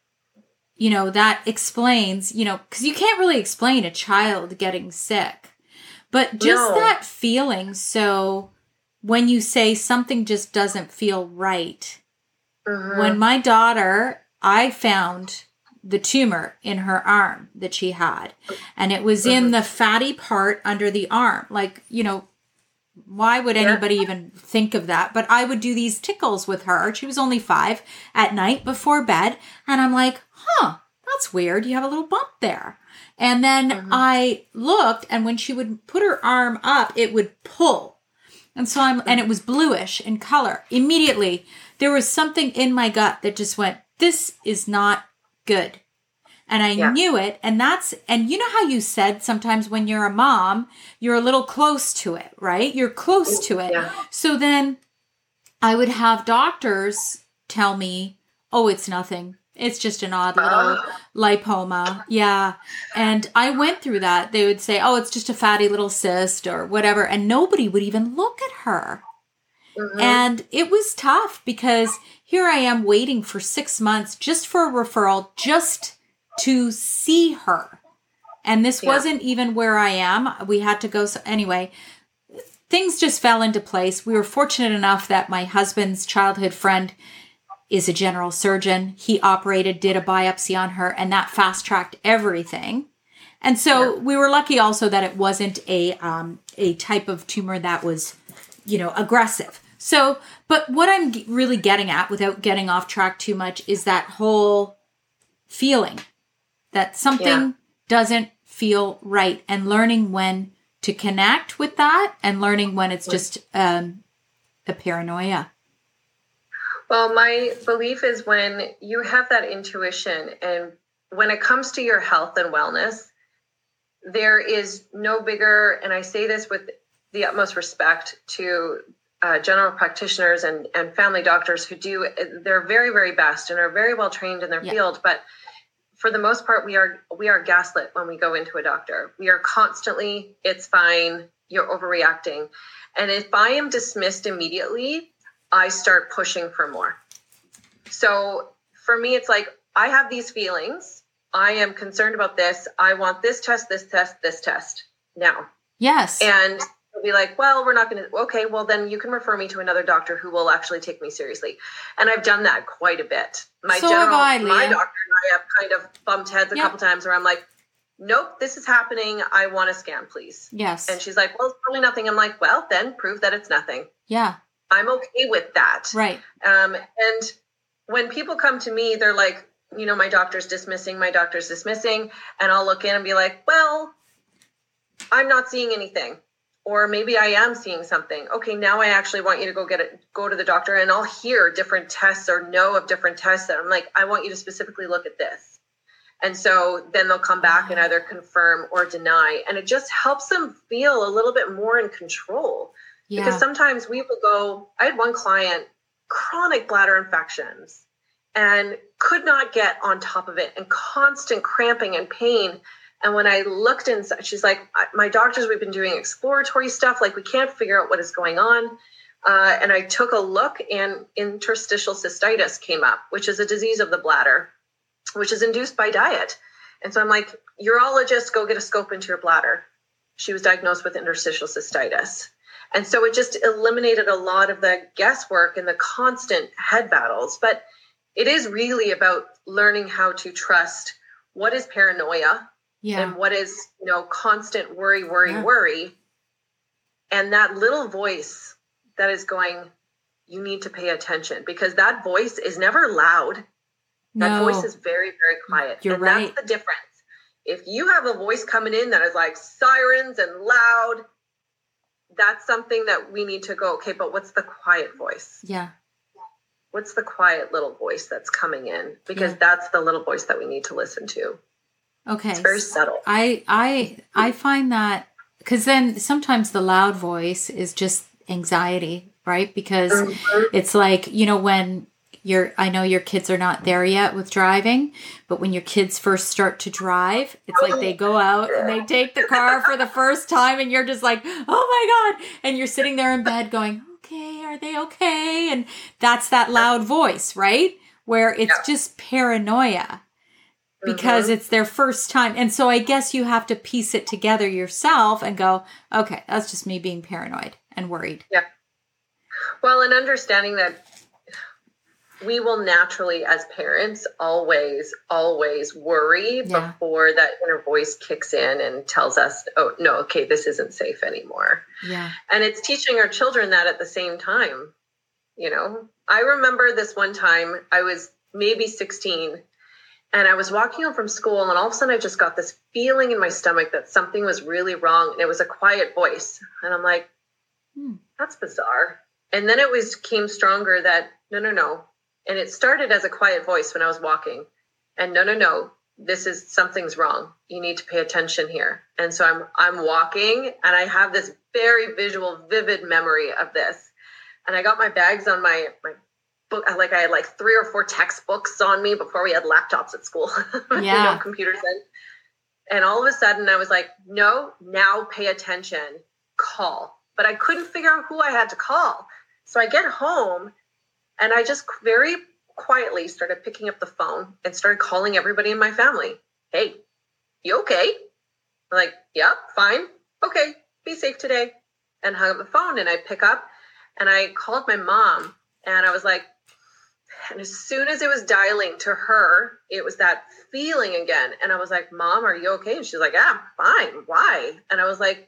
you know, that explains, you know, because you can't really explain a child getting sick. But just No. that feeling. So when you say something just doesn't feel right, Mhm. when my daughter, I found the tumor in her arm that she had, and it was in Mhm. the fatty part under the arm. Like, you know, why would Yeah. anybody even think of that? But I would do these tickles with her. She was only five at night before bed. And I'm like, huh, that's weird. You have a little bump there. And then Mhm. I looked, and when she would put her arm up, it would pull. And so I'm, and it was bluish in color. Immediately, there was something in my gut that just went, this is not good. And I Yeah. knew it. And that's, and you know how you said sometimes when you're a mom, you're a little close to it, right? You're close to it. Yeah. So then I would have doctors tell me, oh, it's nothing. It's just an odd little Oh. lipoma. Yeah. And I went through that. They would say, oh, it's just a fatty little cyst or whatever. And nobody would even look at her. Mhm. And it was tough because here I am waiting for six months just for a referral, just to see her. And this Yeah. wasn't even where I am. We had to go. So anyway, things just fell into place. We were fortunate enough that my husband's childhood friend is a general surgeon. He operated, did a biopsy on her, and that fast-tracked everything. And so Yeah. we were lucky also that it wasn't a um, a type of tumor that was, you know, aggressive. So, but what I'm g- really getting at, without getting off track too much, is that whole feeling that something Yeah. doesn't feel right, and learning when to connect with that, and learning when it's just um, a paranoia. Well, my belief is when you have that intuition, and when it comes to your health and wellness, there is no bigger, and I say this with the utmost respect to uh, general practitioners and, and family doctors who do their very, very best and are very well trained in their Yeah. field. But for the most part, we are we are gaslit when we go into a doctor. We are constantly, it's fine, you're overreacting. And if I am dismissed immediately, I start pushing for more. So for me, it's like, I have these feelings. I am concerned about this. I want this test, this test, this test now. Yes. And they'll be like, well, we're not going to, okay, well, then you can refer me to another doctor who will actually take me seriously. And I've done that quite a bit. My So general, have I, my Leah. doctor and I have kind of bumped heads a Yeah. couple times where I'm like, nope, this is happening. I want a scan, please. Yes. And she's like, well, it's probably nothing. I'm like, well, then prove that it's nothing. Yeah. I'm okay with that. Right. Um, and when people come to me, they're like, you know, my doctor's dismissing, my doctor's dismissing. And I'll look in and be like, well, I'm not seeing anything. Or maybe I am seeing something. Okay, now I actually want you to go get it, go to the doctor, and I'll hear different tests or know of different tests. And I'm like, I want you to specifically look at this. And so then they'll come back and either confirm or deny. And it just helps them feel a little bit more in control. Yeah. Because sometimes we will go, I had one client, chronic bladder infections, and could not get on top of it, and constant cramping and pain. And when I looked inside, she's like, my doctors, we've been doing exploratory stuff. Like, we can't figure out what is going on. Uh, and I took a look, and interstitial cystitis came up, which is a disease of the bladder, which is induced by diet. And so I'm like, urologist, go get a scope into your bladder. She was diagnosed with interstitial cystitis. And so it just eliminated a lot of the guesswork and the constant head battles. But it is really about learning how to trust what is paranoia. Yeah. And what is, you know, constant worry, worry, Yeah. worry. And that little voice that is going, you need to pay attention, because that voice is never loud. That No. voice is very, very quiet. You're and right. that's the difference. If you have a voice coming in that is like sirens and loud, that's something that we need to go, okay, but what's the quiet voice? Yeah. What's the quiet little voice that's coming in? Because Yeah. that's the little voice that we need to listen to. Okay. It's very subtle. I I I find that, because then sometimes the loud voice is just anxiety, right? Because Mhm. it's like, you know, when you're, I know your kids are not there yet with driving, but when your kids first start to drive, it's like they go out and they take the car for the first time, and you're just like, oh my God. And you're sitting there in bed going, okay, are they okay? And that's that loud voice, right? Where it's Yeah. just paranoia. because Mm-hmm. it's their first time. And so I guess you have to piece it together yourself and go, okay, that's just me being paranoid and worried. Yeah. Well, and understanding that we will naturally, as parents, always, always worry Yeah. before that inner voice kicks in and tells us, oh, no, okay, this isn't safe anymore. Yeah. And it's teaching our children that at the same time. You know, I remember this one time I was maybe sixteen and I was walking home from school and all of a sudden I just got this feeling in my stomach that something was really wrong. And it was a quiet voice. And I'm like, Hmm. that's bizarre. And then it was came stronger that no, no, no. And it started as a quiet voice when I was walking. And no, no, no, this is something's wrong. You need to pay attention here. And so I'm I'm walking and I have this very visual, vivid memory of this. And I got my bags on my, my book. Like I had like three or four textbooks on me before we had laptops at school. Yeah. No computers then. And all of a sudden I was like, no, now pay attention, call. But I couldn't figure out who I had to call. So I get home and I just very quietly started picking up the phone and started calling everybody in my family. Hey, you okay? I'm like, yeah, fine. Okay, be safe today. And hung up the phone and I pick up and I called my mom and I was like, and as soon as it was dialing to her, it was that feeling again. And I was like, Mom, are you okay? And she's like, yeah, fine. Why? And I was like,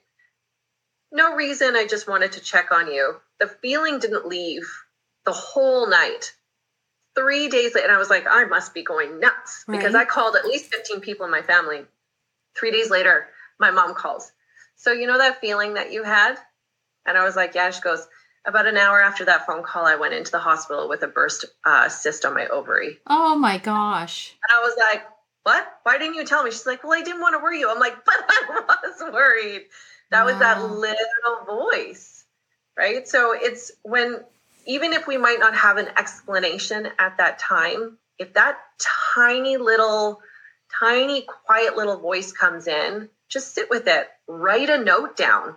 no reason. I just wanted to check on you. The feeling didn't leave the whole night. Three days later, and I was like, I must be going nuts Right. because I called at least fifteen people in my family. Three days later, my mom calls. So you know that feeling that you had? And I was like, yeah. She goes, about an hour after that phone call, I went into the hospital with a burst uh, cyst on my ovary. Oh my gosh. And I was like, what? Why didn't you tell me? She's like, well, I didn't want to worry you. I'm like, but I was worried. That was that Wow. little voice, right? So it's when, even if we might not have an explanation at that time, if that tiny little, tiny, quiet little voice comes in, just sit with it. Write a note down.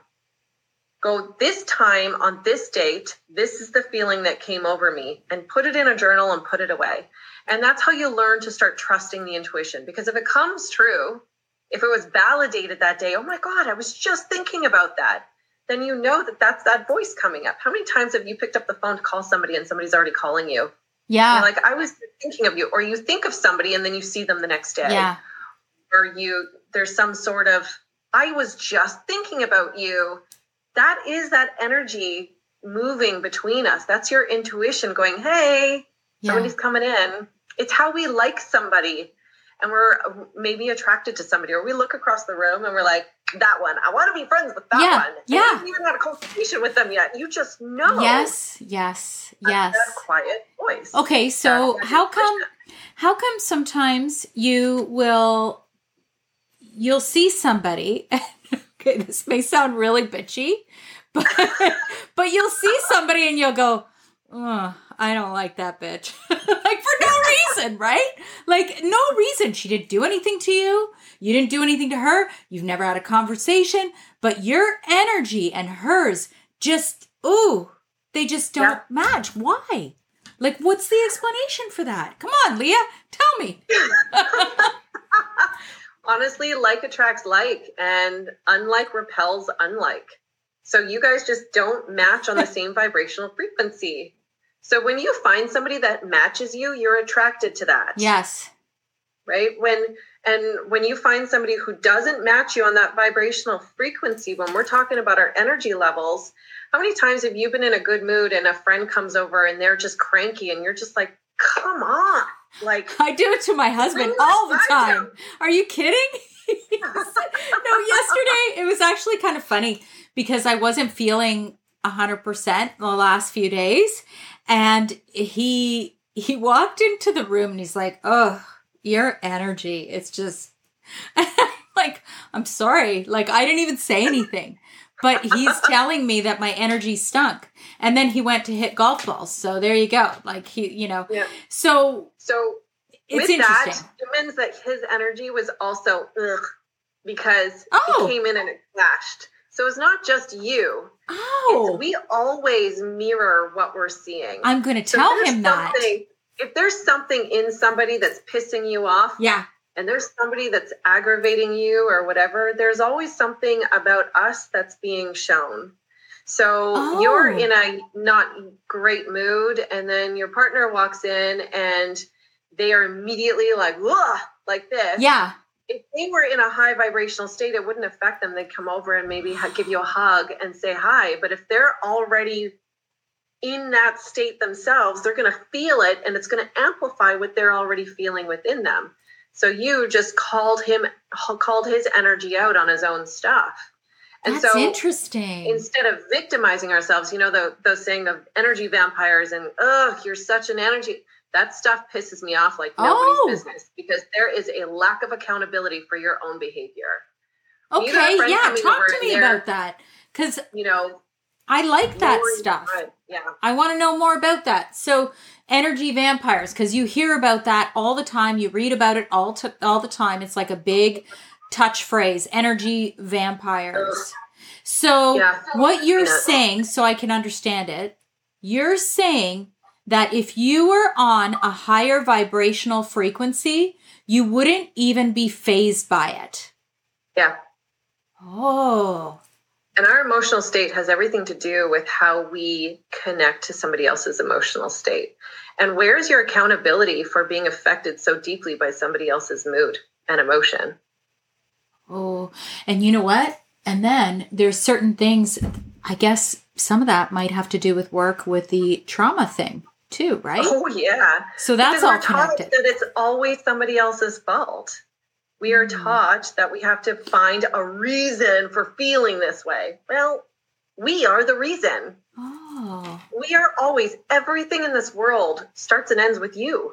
Go, this time on this date, this is the feeling that came over me, and put it in a journal and put it away. And that's how you learn to start trusting the intuition. Because if it comes true, if it was validated that day, oh my God, I was just thinking about that, then you know that that's that voice coming up. How many times have you picked up the phone to call somebody and somebody's already calling you? Yeah. You're like, I was thinking of you. Or you think of somebody and then you see them the next day. Yeah. Or you, there's some sort of, I was just thinking about you. That is that energy moving between us. That's your intuition going, hey, Yeah. somebody's coming in. It's how we like somebody and we're maybe attracted to somebody, or we look across the room and we're like, that one, I want to be friends with that Yeah, one. And yeah. you haven't even had a conversation with them yet. You just know. Yes. Yes. That's Yes. that quiet voice. Okay. So That's that how come, intuition. how come sometimes you will, you'll see somebody, okay, this may sound really bitchy, but, but you'll see somebody and you'll go, oh, I don't like that bitch. Like for no reason, right? Like no reason. She didn't do anything to you. You didn't do anything to her. You've never had a conversation, but your energy and hers just, ooh, they just don't Yeah. match. Why? Like, what's the explanation for that? Come on, Leah, tell me. Honestly, like attracts like, and unlike repels unlike. So you guys just don't match on the same vibrational frequency. So when you find somebody that matches you, you're attracted to that. Yes. Right? When and when you find somebody who doesn't match you on that vibrational frequency, when we're talking about our energy levels, how many times have you been in a good mood and a friend comes over and they're just cranky and you're just like, come on. Like, I do it to my husband Bring all the that time. down. Are you kidding? No, yesterday it was actually kind of funny because I wasn't feeling one hundred percent the last few days. And he he walked into the room and he's like, oh, your energy. It's just like, I'm sorry. Like, I didn't even say anything. But he's telling me that my energy stunk. And then he went to hit golf balls. So there you go. Like, he, you know. Yeah. So So it's with interesting. that, it means that his energy was also ugh, because Oh. it came in and it clashed. So it's not just you. Oh, It's, we always mirror what we're seeing. I'm going to So tell if there's him that. something- If there's something in somebody that's pissing you off, Yeah. and there's somebody that's aggravating you or whatever, there's always something about us that's being shown. So Oh. you're in a not great mood, and then your partner walks in and they are immediately like, "Ugh," like this. Yeah. If they were in a high vibrational state, it wouldn't affect them. They'd come over and maybe give you a hug and say hi. But if they're already in that state themselves, they're going to feel it, and it's going to amplify what they're already feeling within them. So you just called him, called his energy out on his own stuff. And That's so interesting. Instead of victimizing ourselves, you know, the, those saying of energy vampires and, oh, you're such an energy, that stuff pisses me off like nobody's Oh. business, because there is a lack of accountability for your own behavior. Okay, yeah, talk to me about that. Because, you know, I like that lowering stuff. the- Yeah. I want to know more about that. So, energy vampires, because you hear about that all the time. You read about it all to, all the time. It's like a big touch phrase, energy vampires. So, Yeah. what you're Yeah. saying, so I can understand it, you're saying that if you were on a higher vibrational frequency, you wouldn't even be phased by it. Yeah. Oh. And our emotional state has everything to do with how we connect to somebody else's emotional state. And where's your accountability for being affected so deeply by somebody else's mood and emotion? Oh, and you know what? And then there's certain things, I guess some of that might have to do with work with the trauma thing too, right? Oh, yeah. So that's Because all we're taught connected. that it's always somebody else's fault. We are Mm. taught that we have to find a reason for feeling this way. Well, we are the reason. Oh. We are always, everything in this world starts and ends with you.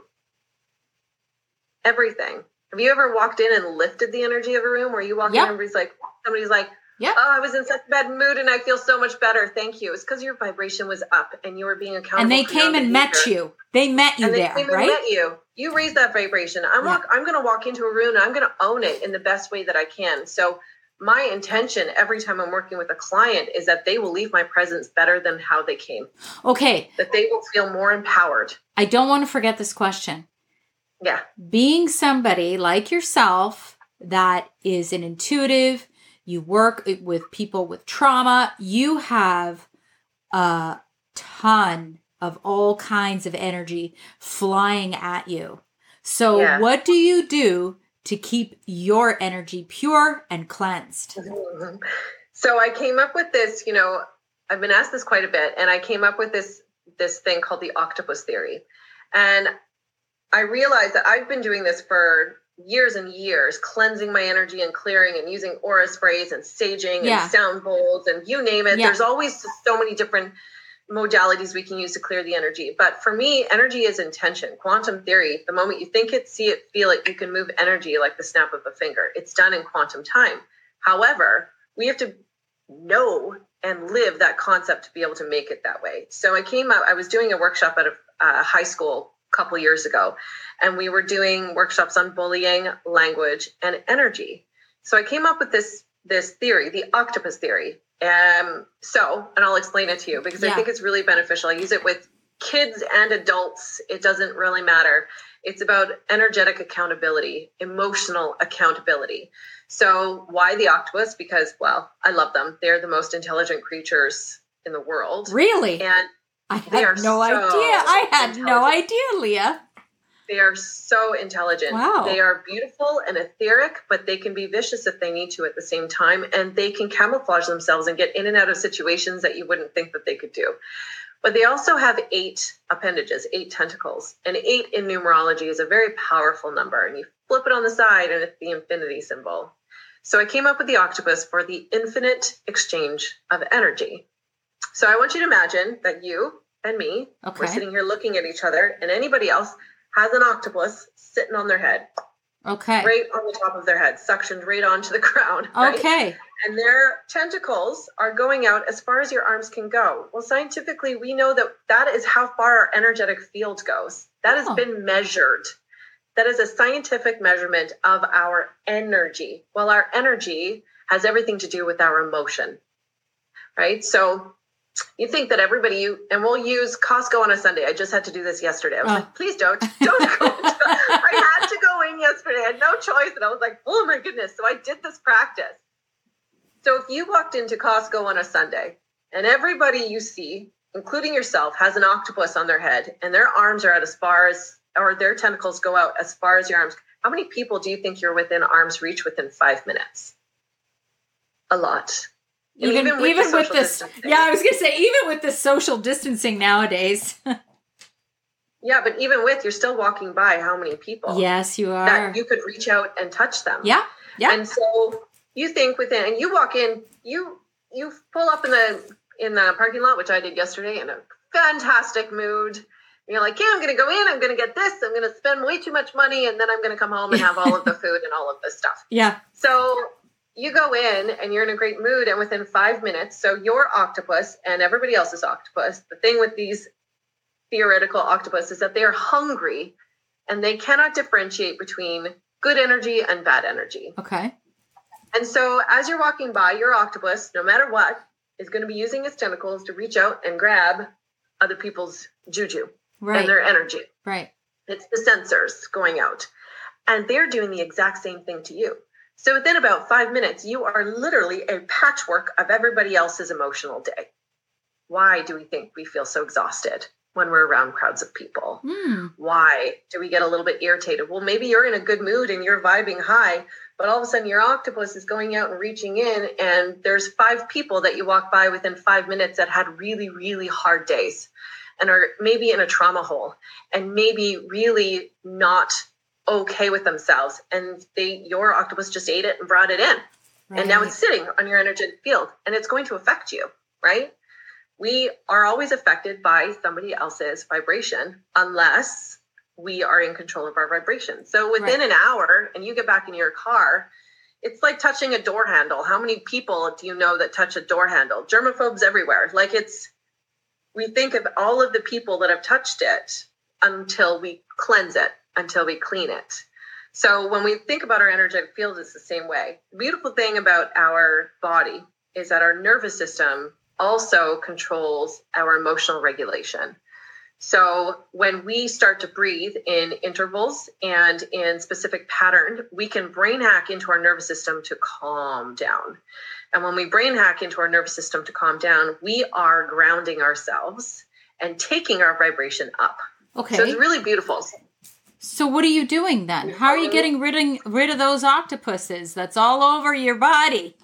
Everything. Have you ever walked in and lifted the energy of a room where you walk Yep. in and everybody's like, somebody's like, Yep. oh, I was in such a bad mood and I feel so much better. Thank you. It's because your vibration was up and you were being accountable. And they for your own came and met behavior. you. They met you And they there, came right? and met you. You raised that vibration. I'm Yeah. walk, I'm going to walk into a room and I'm going to own it in the best way that I can. So my intention every time I'm working with a client is that they will leave my presence better than how they came. Okay. That they will feel more empowered. I don't want to forget this question. Yeah. Being somebody like yourself that is an intuitive, you work with people with trauma, you have a ton of all kinds of energy flying at you. So Yeah. what do you do to keep your energy pure and cleansed? Mhm. So I came up with this, you know, I've been asked this quite a bit, and I came up with this this thing called the octopus theory. And I realized that I've been doing this for years and years, cleansing my energy and clearing and using aura sprays and saging Yeah. and sound bowls and you name it. Yeah. There's always just so many different modalities we can use to clear the energy. But for me, energy is intention. Quantum theory, the moment you think it, see it, feel it, you can move energy like the snap of a finger. It's done in quantum time. However, we have to know and live that concept to be able to make it that way. So I came up, I was doing a workshop at a uh, high school a couple years ago, and we were doing workshops on bullying, language, and energy. So I came up with this this theory, the octopus theory. Um, so, and I'll explain it to you because Yeah. I think it's really beneficial. I use it with kids and adults. It doesn't really matter. It's about energetic accountability, emotional accountability. So why the octopus? Because, well, I love them. They're the most intelligent creatures in the world. Really? And I they had are no so idea. I had no intelligent. idea, Leah. They are so intelligent. Wow. They are beautiful and etheric, but they can be vicious if they need to at the same time. And they can camouflage themselves and get in and out of situations that you wouldn't think that they could do. But they also have eight appendages, eight tentacles. And eight in numerology is a very powerful number. And you flip it on the side and it's the infinity symbol. So I came up with the octopus for the infinite exchange of energy. So I want you to imagine that you and me, Okay. we're sitting here looking at each other, and anybody else has an octopus sitting on their head, Okay. right on the top of their head, suctioned right onto the ground. Right? Okay. And their tentacles are going out as far as your arms can go. Well, scientifically, we know that that is how far our energetic field goes. That has Oh. been measured. That is a scientific measurement of our energy. Well, our energy has everything to do with our emotion, right? So you think that everybody, you and we'll use Costco on a Sunday. I just had to do this yesterday. I was Oh. like, please don't, don't go. Into, I had to go going yesterday. I had no choice. And I was like, oh my goodness. So I did this practice. So if you walked into Costco on a Sunday and everybody you see, including yourself, has an octopus on their head and their arms are out as far as, or their tentacles go out as far as your arms, how many people do you think you're within arm's reach within five minutes? A lot. And even even with, even with this, distancing. Yeah, I was going to say, even with the social distancing nowadays. Yeah, but even with, you're still walking by how many people? Yes, you are. That you could reach out and touch them. Yeah, yeah. And so you think within, and you walk in, you you pull up in the in the parking lot, which I did yesterday, in a fantastic mood. You're like, yeah, I'm going to go in, I'm going to get this, I'm going to spend way too much money, and then I'm going to come home and have all of the food and all of this stuff. Yeah. So you go in and you're in a great mood, and within five minutes, so your octopus and everybody else's octopus, the thing with these theoretical octopus is that they are hungry and they cannot differentiate between good energy and bad energy. Okay. And so as you're walking by, your octopus, no matter what, is going to be using its tentacles to reach out and grab other people's juju right. and their energy. Right. It's the sensors going out. And they're doing the exact same thing to you. So within about five minutes, you are literally a patchwork of everybody else's emotional day. Why do we think we feel so exhausted when we're around crowds of people? Mm. Why do we get a little bit irritated? Well, maybe you're in a good mood and you're vibing high, but all of a sudden your octopus is going out and reaching in, and there's five people that you walk by within five minutes that had really, really hard days and are maybe in a trauma hole and maybe really not okay with themselves. And they, your octopus just ate it and brought it in. Right. And now it's sitting on your energetic field and it's going to affect you, right? We are always affected by somebody else's vibration unless we are in control of our vibration. So within right. an hour, and you get back in your car, it's like touching a door handle. How many people do you know that touch a door handle? Germaphobes everywhere. Like it's, we think of all of the people that have touched it until we cleanse it, until we clean it. So when we think about our energetic field, it's the same way. The beautiful thing about our body is that our nervous system also controls our emotional regulation. So when we start to breathe in intervals and in specific pattern, we can brain hack into our nervous system to calm down. And when we brain hack into our nervous system to calm down, we are grounding ourselves and taking our vibration up. Okay. So it's really beautiful. So what are you doing then? How are you getting rid of, rid of those octopuses that's all over your body?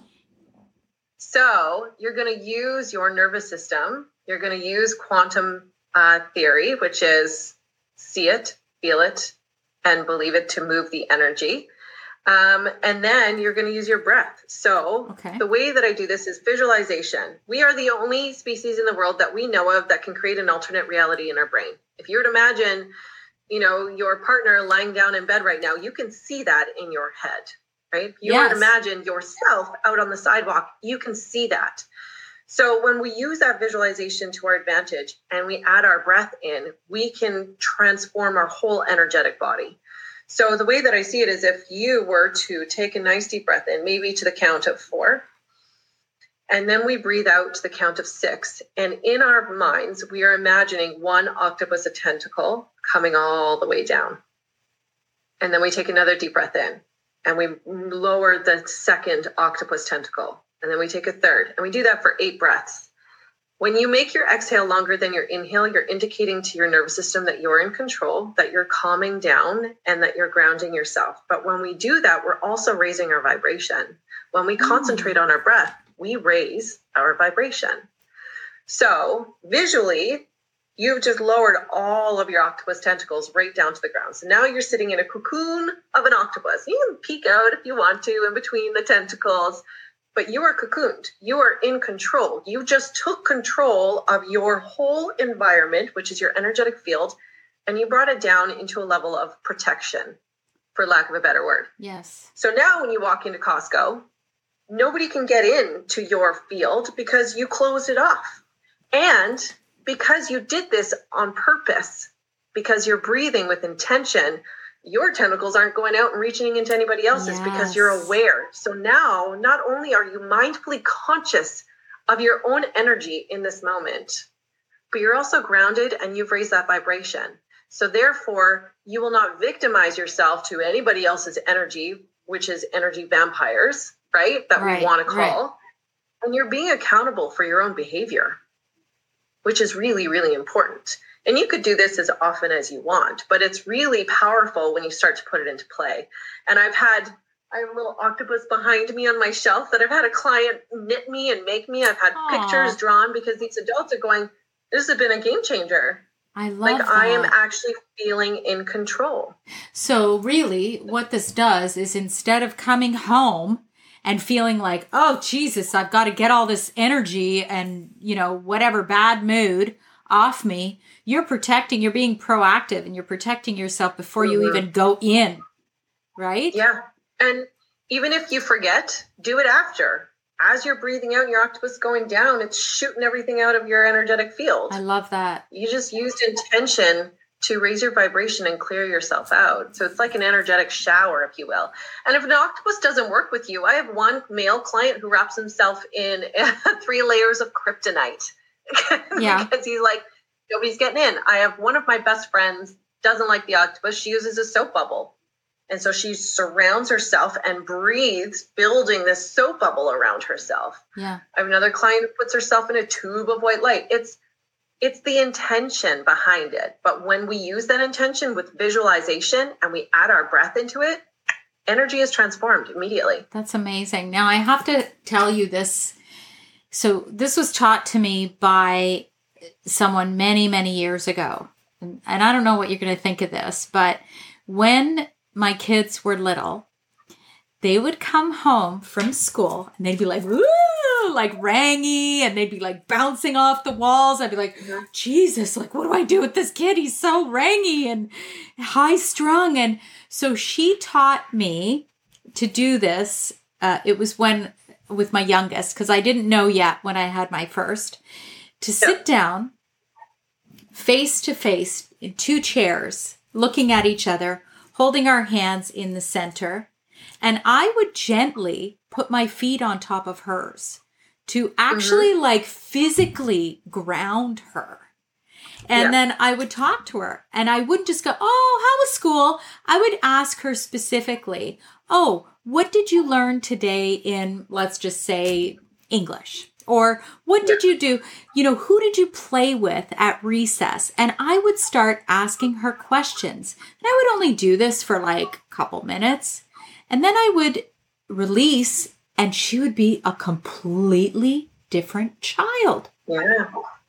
So you're going to use your nervous system. You're going to use quantum uh, theory, which is see it, feel it, and believe it to move the energy. Um, and then you're going to use your breath. So okay. the way that I do this is visualization. We are the only species in the world that we know of that can create an alternate reality in our brain. If you were to imagine, you know, your partner lying down in bed right now, you can see that in your head. Right? If you yes. were to imagine yourself out on the sidewalk, you can see that. So when we use that visualization to our advantage and we add our breath in, we can transform our whole energetic body. So the way that I see it is if you were to take a nice deep breath in, maybe to the count of four, and then we breathe out to the count of six. And in our minds, we are imagining one octopus, a tentacle, coming all the way down. And then we take another deep breath in. And we lower the second octopus tentacle. And then we take a third. And we do that for eight breaths. When you make your exhale longer than your inhale, you're indicating to your nervous system that you're in control, that you're calming down, and that you're grounding yourself. But when we do that, we're also raising our vibration. When we concentrate on our breath, we raise our vibration. So visually, you've just lowered all of your octopus tentacles right down to the ground. So now you're sitting in a cocoon of an octopus. You can peek out if you want to in between the tentacles, but you are cocooned. You are in control. You just took control of your whole environment, which is your energetic field, and you brought it down into a level of protection, for lack of a better word. Yes. So now when you walk into Costco, nobody can get into your field because you closed it off. And because you did this on purpose, because you're breathing with intention, your tentacles aren't going out and reaching into anybody else's yes. because you're aware. So now, not only are you mindfully conscious of your own energy in this moment, but you're also grounded and you've raised that vibration. So therefore, you will not victimize yourself to anybody else's energy, which is energy vampires, right? That right, we want to call. Right. And you're being accountable for your own behavior, which is really, really important. And you could do this as often as you want, but it's really powerful when you start to put it into play. And I've had, I have a little octopus behind me on my shelf that I've had a client knit me and make me. I've had Aww. pictures drawn because these adults are going, this has been a game changer. I love like that. I am actually feeling in control. So really what this does is instead of coming home and feeling like, oh, Jesus, I've got to get all this energy and, you know, whatever bad mood off me, you're protecting, you're being proactive and you're protecting yourself before mm-hmm. you even go in, right? Yeah. And even if you forget, do it after. As you're breathing out and your octopus going down, it's shooting everything out of your energetic field. I love that. You just used intention to raise your vibration and clear yourself out. So it's like an energetic shower, if you will. And if an octopus doesn't work with you, I have one male client who wraps himself in three layers of kryptonite. Yeah. Because he's like, nobody's getting in. I have one of my best friends, doesn't like the octopus. She uses a soap bubble. And so she surrounds herself and breathes, building this soap bubble around herself. Yeah. I have another client who puts herself in a tube of white light. It's it's the intention behind it. But when we use that intention with visualization and we add our breath into it, energy is transformed immediately. That's amazing. Now I have to tell you this. So this was taught to me by someone many, many years ago. And, and I don't know what you're going to think of this, but when my kids were little, they would come home from school and they'd be like, woo, like rangy, and they'd be like bouncing off the walls. I'd be like, Jesus, like, what do I do with this kid? He's so rangy and high strung. And so she taught me to do this. Uh, it was when, with my youngest, because I didn't know yet when I had my first, to sit down face to face in two chairs, looking at each other, holding our hands in the center. And I would gently put my feet on top of hers to actually mm-hmm. like physically ground her. And yeah. then I would talk to her and I wouldn't just go, oh, how was school? I would ask her specifically, oh, what did you learn today in, let's just say, English? Or what did you do? You know, who did you play with at recess? And I would start asking her questions. And I would only do this for like a couple minutes. And then I would release and she would be a completely different child. Yeah.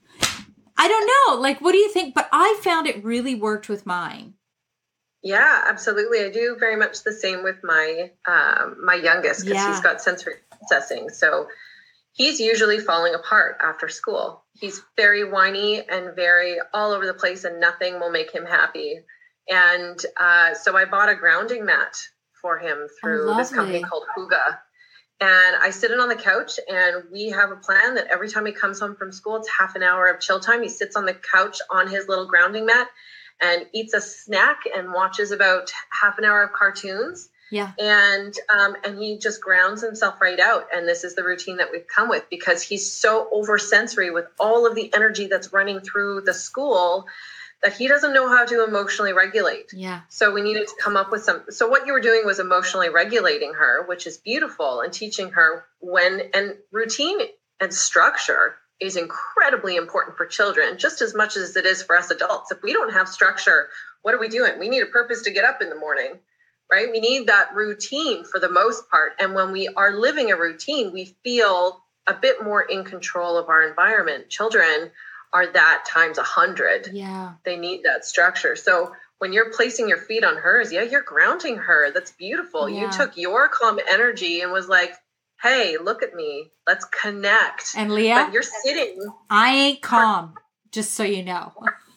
I don't know. Like, what do you think? But I found it really worked with mine. Yeah, absolutely. I do very much the same with my um, my youngest because yeah. he's got sensory processing. So he's usually falling apart after school. He's very whiny and very all over the place and nothing will make him happy. And uh, so I bought a grounding mat for him through oh, this company called Huga. And I sit in on the couch and we have a plan that every time he comes home from school, it's half an hour of chill time. He sits on the couch on his little grounding mat and eats a snack and watches about half an hour of cartoons. Yeah. And um, and he just grounds himself right out. And this is the routine that we've come with because he's so oversensory with all of the energy that's running through the school that he doesn't know how to emotionally regulate. Yeah. So we needed to come up with some. So what you were doing was emotionally regulating her, which is beautiful, and teaching her when, and routine and structure is incredibly important for children, just as much as it is for us adults. If we don't have structure, what are we doing? We need a purpose to get up in the morning, right? We need that routine for the most part. And when we are living a routine, we feel a bit more in control of our environment. Children are that times a hundred. Yeah. They need that structure. So when you're placing your feet on hers, yeah, you're grounding her. That's beautiful. Yeah. You took your calm energy and was like, hey, look at me. Let's connect. And Leah, but you're sitting. I ain't calm, just so you know.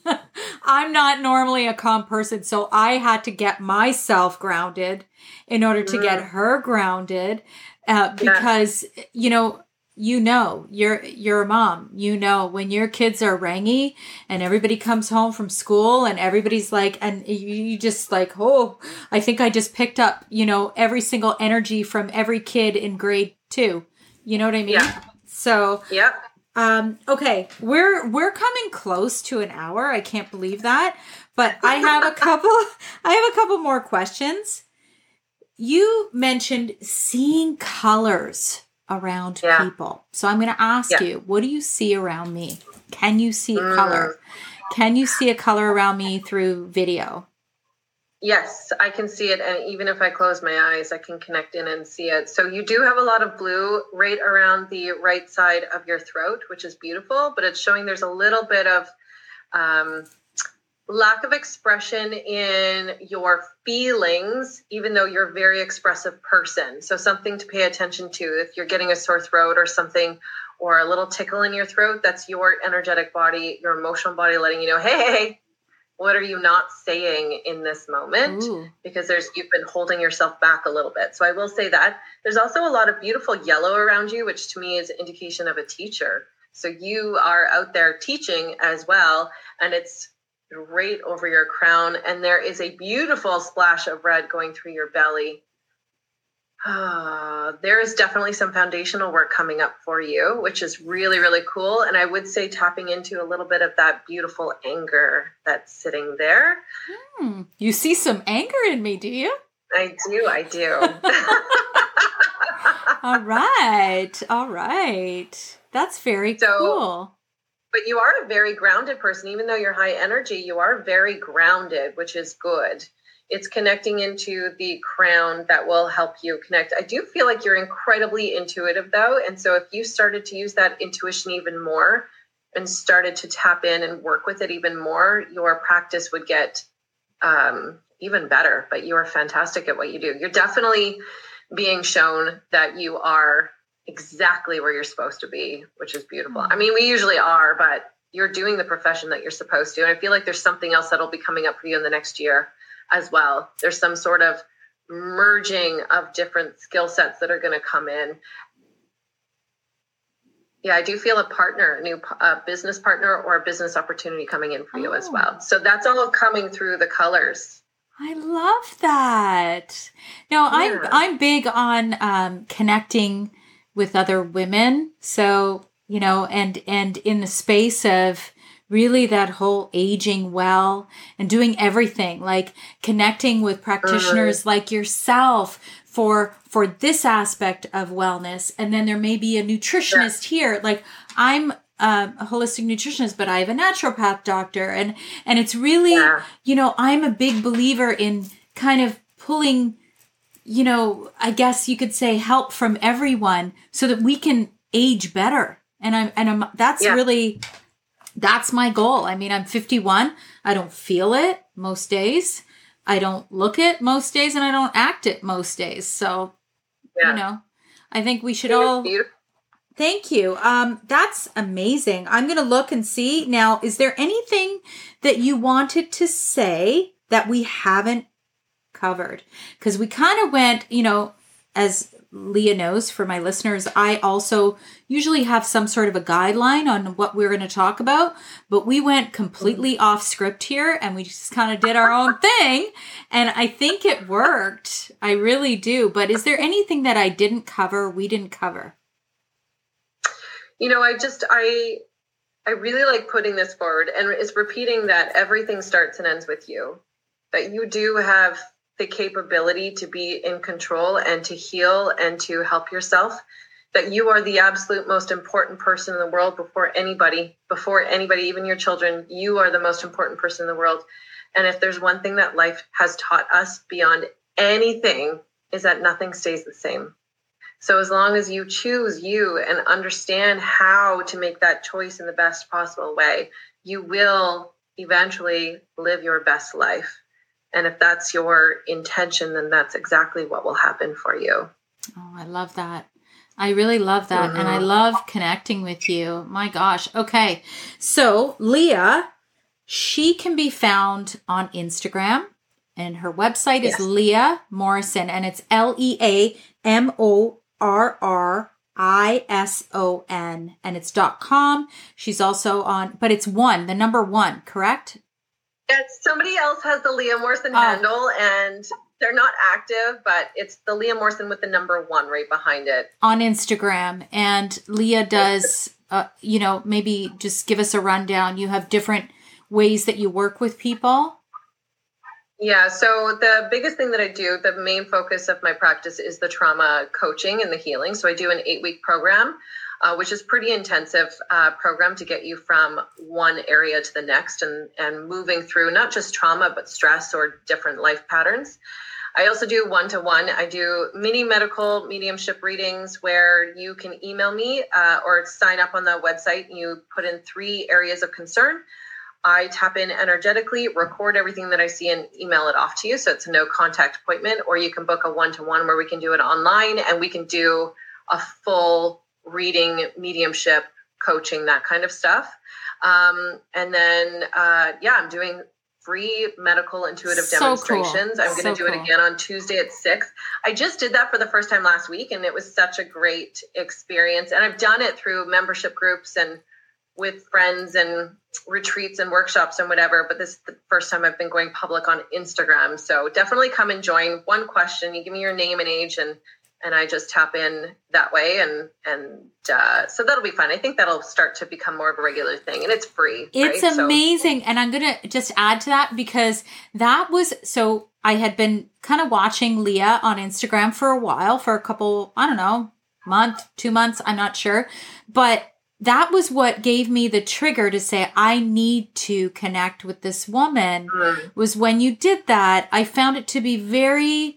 I'm not normally a calm person, so I had to get myself grounded in order to mm. get her grounded uh, because, yeah. you know, you know, you're, you're a mom, you know, when your kids are rangy and everybody comes home from school and everybody's like, and you just like, oh, I think I just picked up, you know, every single energy from every kid in grade two. You know what I mean? Yeah. So yeah. Um, okay, we're we're coming close to an hour. I can't believe that. But I have a couple I have a couple more questions. You mentioned seeing colors around yeah. people. So I'm going to ask yeah. you, what do you see around me? Can you see a mm. color? Can you see a color around me through video? Yes, I can see it. And even if I close my eyes, I can connect in and see it. So you do have a lot of blue right around the right side of your throat, which is beautiful, but it's showing there's a little bit of um, lack of expression in your feelings, even though you're a very expressive person. So something to pay attention to. If you're getting a sore throat or something, or a little tickle in your throat, that's your energetic body, your emotional body letting you know, hey, hey, hey, what are you not saying in this moment? Ooh. Because there's you've been holding yourself back a little bit. So I will say that. There's also a lot of beautiful yellow around you, which to me is an indication of a teacher. So you are out there teaching as well, and it's right over your crown. And there is a beautiful splash of red going through your belly. Uh, there is definitely some foundational work coming up for you, which is really, really cool. And I would say tapping into a little bit of that beautiful anger that's sitting there. Hmm. You see some anger in me, do you? I do. I do. All right. All right. That's very so, cool. But you are a very grounded person. Even though you're high energy, you are very grounded, which is good. It's connecting into the crown that will help you connect. I do feel like you're incredibly intuitive, though. And so if you started to use that intuition even more and started to tap in and work with it even more, your practice would get um, even better. But you are fantastic at what you do. You're definitely being shown that you are exactly where you're supposed to be, which is beautiful. Mm-hmm. I mean, we usually are, but you're doing the profession that you're supposed to. And I feel like there's something else that'll be coming up for you in the next year as well. There's some sort of merging of different skill sets that are going to come in. Yeah, I do feel a partner, a new uh, business partner or a business opportunity coming in for you oh. as well. So that's all coming through the colors. I love that. Now, yeah. I'm I'm big on um, connecting with other women. So, you know, and and in the space of really that whole aging well and doing everything, like connecting with practitioners uh-huh. like yourself for for this aspect of wellness. And then there may be a nutritionist yeah. here. Like I'm um, a holistic nutritionist, but I have a naturopath doctor. And, and it's really, yeah. you know, I'm a big believer in kind of pulling, you know, I guess you could say help from everyone so that we can age better. And I'm, and I'm, that's yeah. really, that's my goal. I mean, I'm fifty-one. I don't feel it most days. I don't look it most days, and I don't act it most days. So, yeah. you know, I think we should all. Beautiful. Thank you. Um, that's amazing. I'm going to look and see. Now, is there anything that you wanted to say that we haven't covered? Because we kind of went, you know, as Leah knows, for my listeners, I also usually have some sort of a guideline on what we're going to talk about, but we went completely off script here and we just kind of did our own thing. And I think it worked. I really do. But is there anything that I didn't cover, we didn't cover? You know, I just, I, I really like putting this forward, and it's repeating that everything starts and ends with you, that you do have the capability to be in control and to heal and to help yourself, that you are the absolute most important person in the world before anybody, before anybody, even your children. You are the most important person in the world. And if there's one thing that life has taught us beyond anything, is that nothing stays the same. So as long as you choose you and understand how to make that choice in the best possible way, you will eventually live your best life. And if that's your intention, then that's exactly what will happen for you. Oh, I love that. I really love that. Mm-hmm. And I love connecting with you. My gosh. Okay. So Leah, she can be found on Instagram, and her website is yes. Leah Morrison, and it's L E A M O R R I S O N, and it's dot com. She's also on, but it's one, the number one, correct? It's somebody else has the Leah Morrison oh. handle, and they're not active, but it's the Leah Morrison with the number one right behind it. On Instagram. And Leah does uh, you know, maybe just give us a rundown. You have different ways that you work with people. Yeah. So the biggest thing that I do, the main focus of my practice is the trauma coaching and the healing. So I do an eight week program, uh, which is pretty intensive uh, program to get you from one area to the next and, and moving through not just trauma, but stress or different life patterns. I also do one-to-one. I do mini medical mediumship readings where you can email me uh, or sign up on the website. You put in three areas of concern. I tap in energetically, record everything that I see and email it off to you. So it's a no contact appointment, or you can book a one-to-one where we can do it online and we can do a full reading, mediumship, coaching, that kind of stuff. Um, and then, uh, yeah, I'm doing free medical intuitive so demonstrations. Cool. I'm going to so do cool. it again on Tuesday at six. I just did that for the first time last week, and it was such a great experience. And I've done it through membership groups and with friends and retreats and workshops and whatever, but this is the first time I've been going public on Instagram. So definitely come and join. One question, you give me your name and age, and and I just tap in that way. And and uh, so that'll be fun. I think that'll start to become more of a regular thing, and it's free. It's right? amazing. So, and I'm going to just add to that, because that was, so I had been kind of watching Leah on Instagram for a while, for a couple, I don't know, month, two months, I'm not sure. But that was what gave me the trigger to say, I need to connect with this woman, mm. was when you did that. I found it to be very,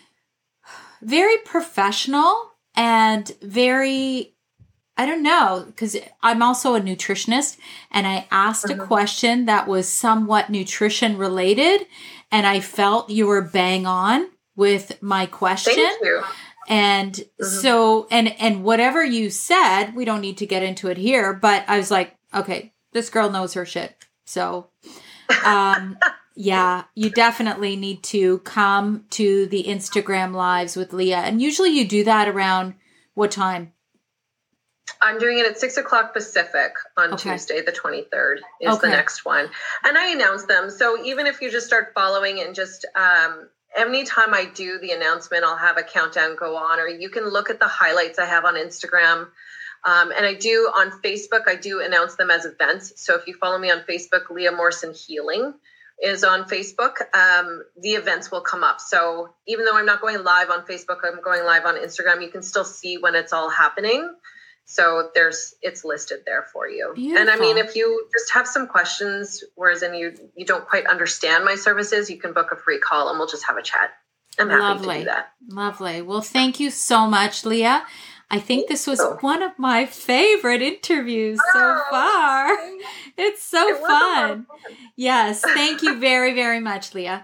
very professional and very, I don't know, because I'm also a nutritionist, and I asked mm-hmm. a question that was somewhat nutrition related, and I felt you were bang on with my question. Thank you. And mm-hmm. so, and, and whatever you said, we don't need to get into it here, but I was like, okay, this girl knows her shit. So, um, yeah, you definitely need to come to the Instagram lives with Leah. And usually you do that around what time? I'm doing it at six o'clock Pacific on okay. Tuesday, the twenty-third is okay. the next one. And I announce them. So even if you just start following and just, um, anytime I do the announcement, I'll have a countdown go on, or you can look at the highlights I have on Instagram. Um, and I do on Facebook, I do announce them as events. So if you follow me on Facebook, Leah Morrison Healing is on Facebook. Um, the events will come up. So even though I'm not going live on Facebook, I'm going live on Instagram, you can still see when it's all happening. So there's, it's listed there for you. Beautiful. And I mean, if you just have some questions, whereas in you, you don't quite understand my services, you can book a free call and we'll just have a chat. I'm happy Lovely. to do that. Lovely. Well, thank you so much, Leah. I think thank this was you. one of my favorite interviews oh, so far. It's so it fun. fun. Yes. Thank you very, very much, Leah.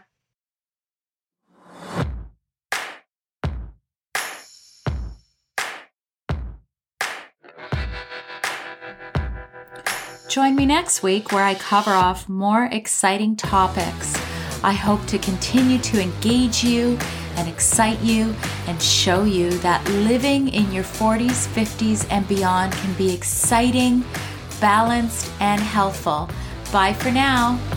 Join me next week where I cover off more exciting topics. I hope to continue to engage you and excite you and show you that living in your forties, fifties, and beyond can be exciting, balanced, and healthful. Bye for now.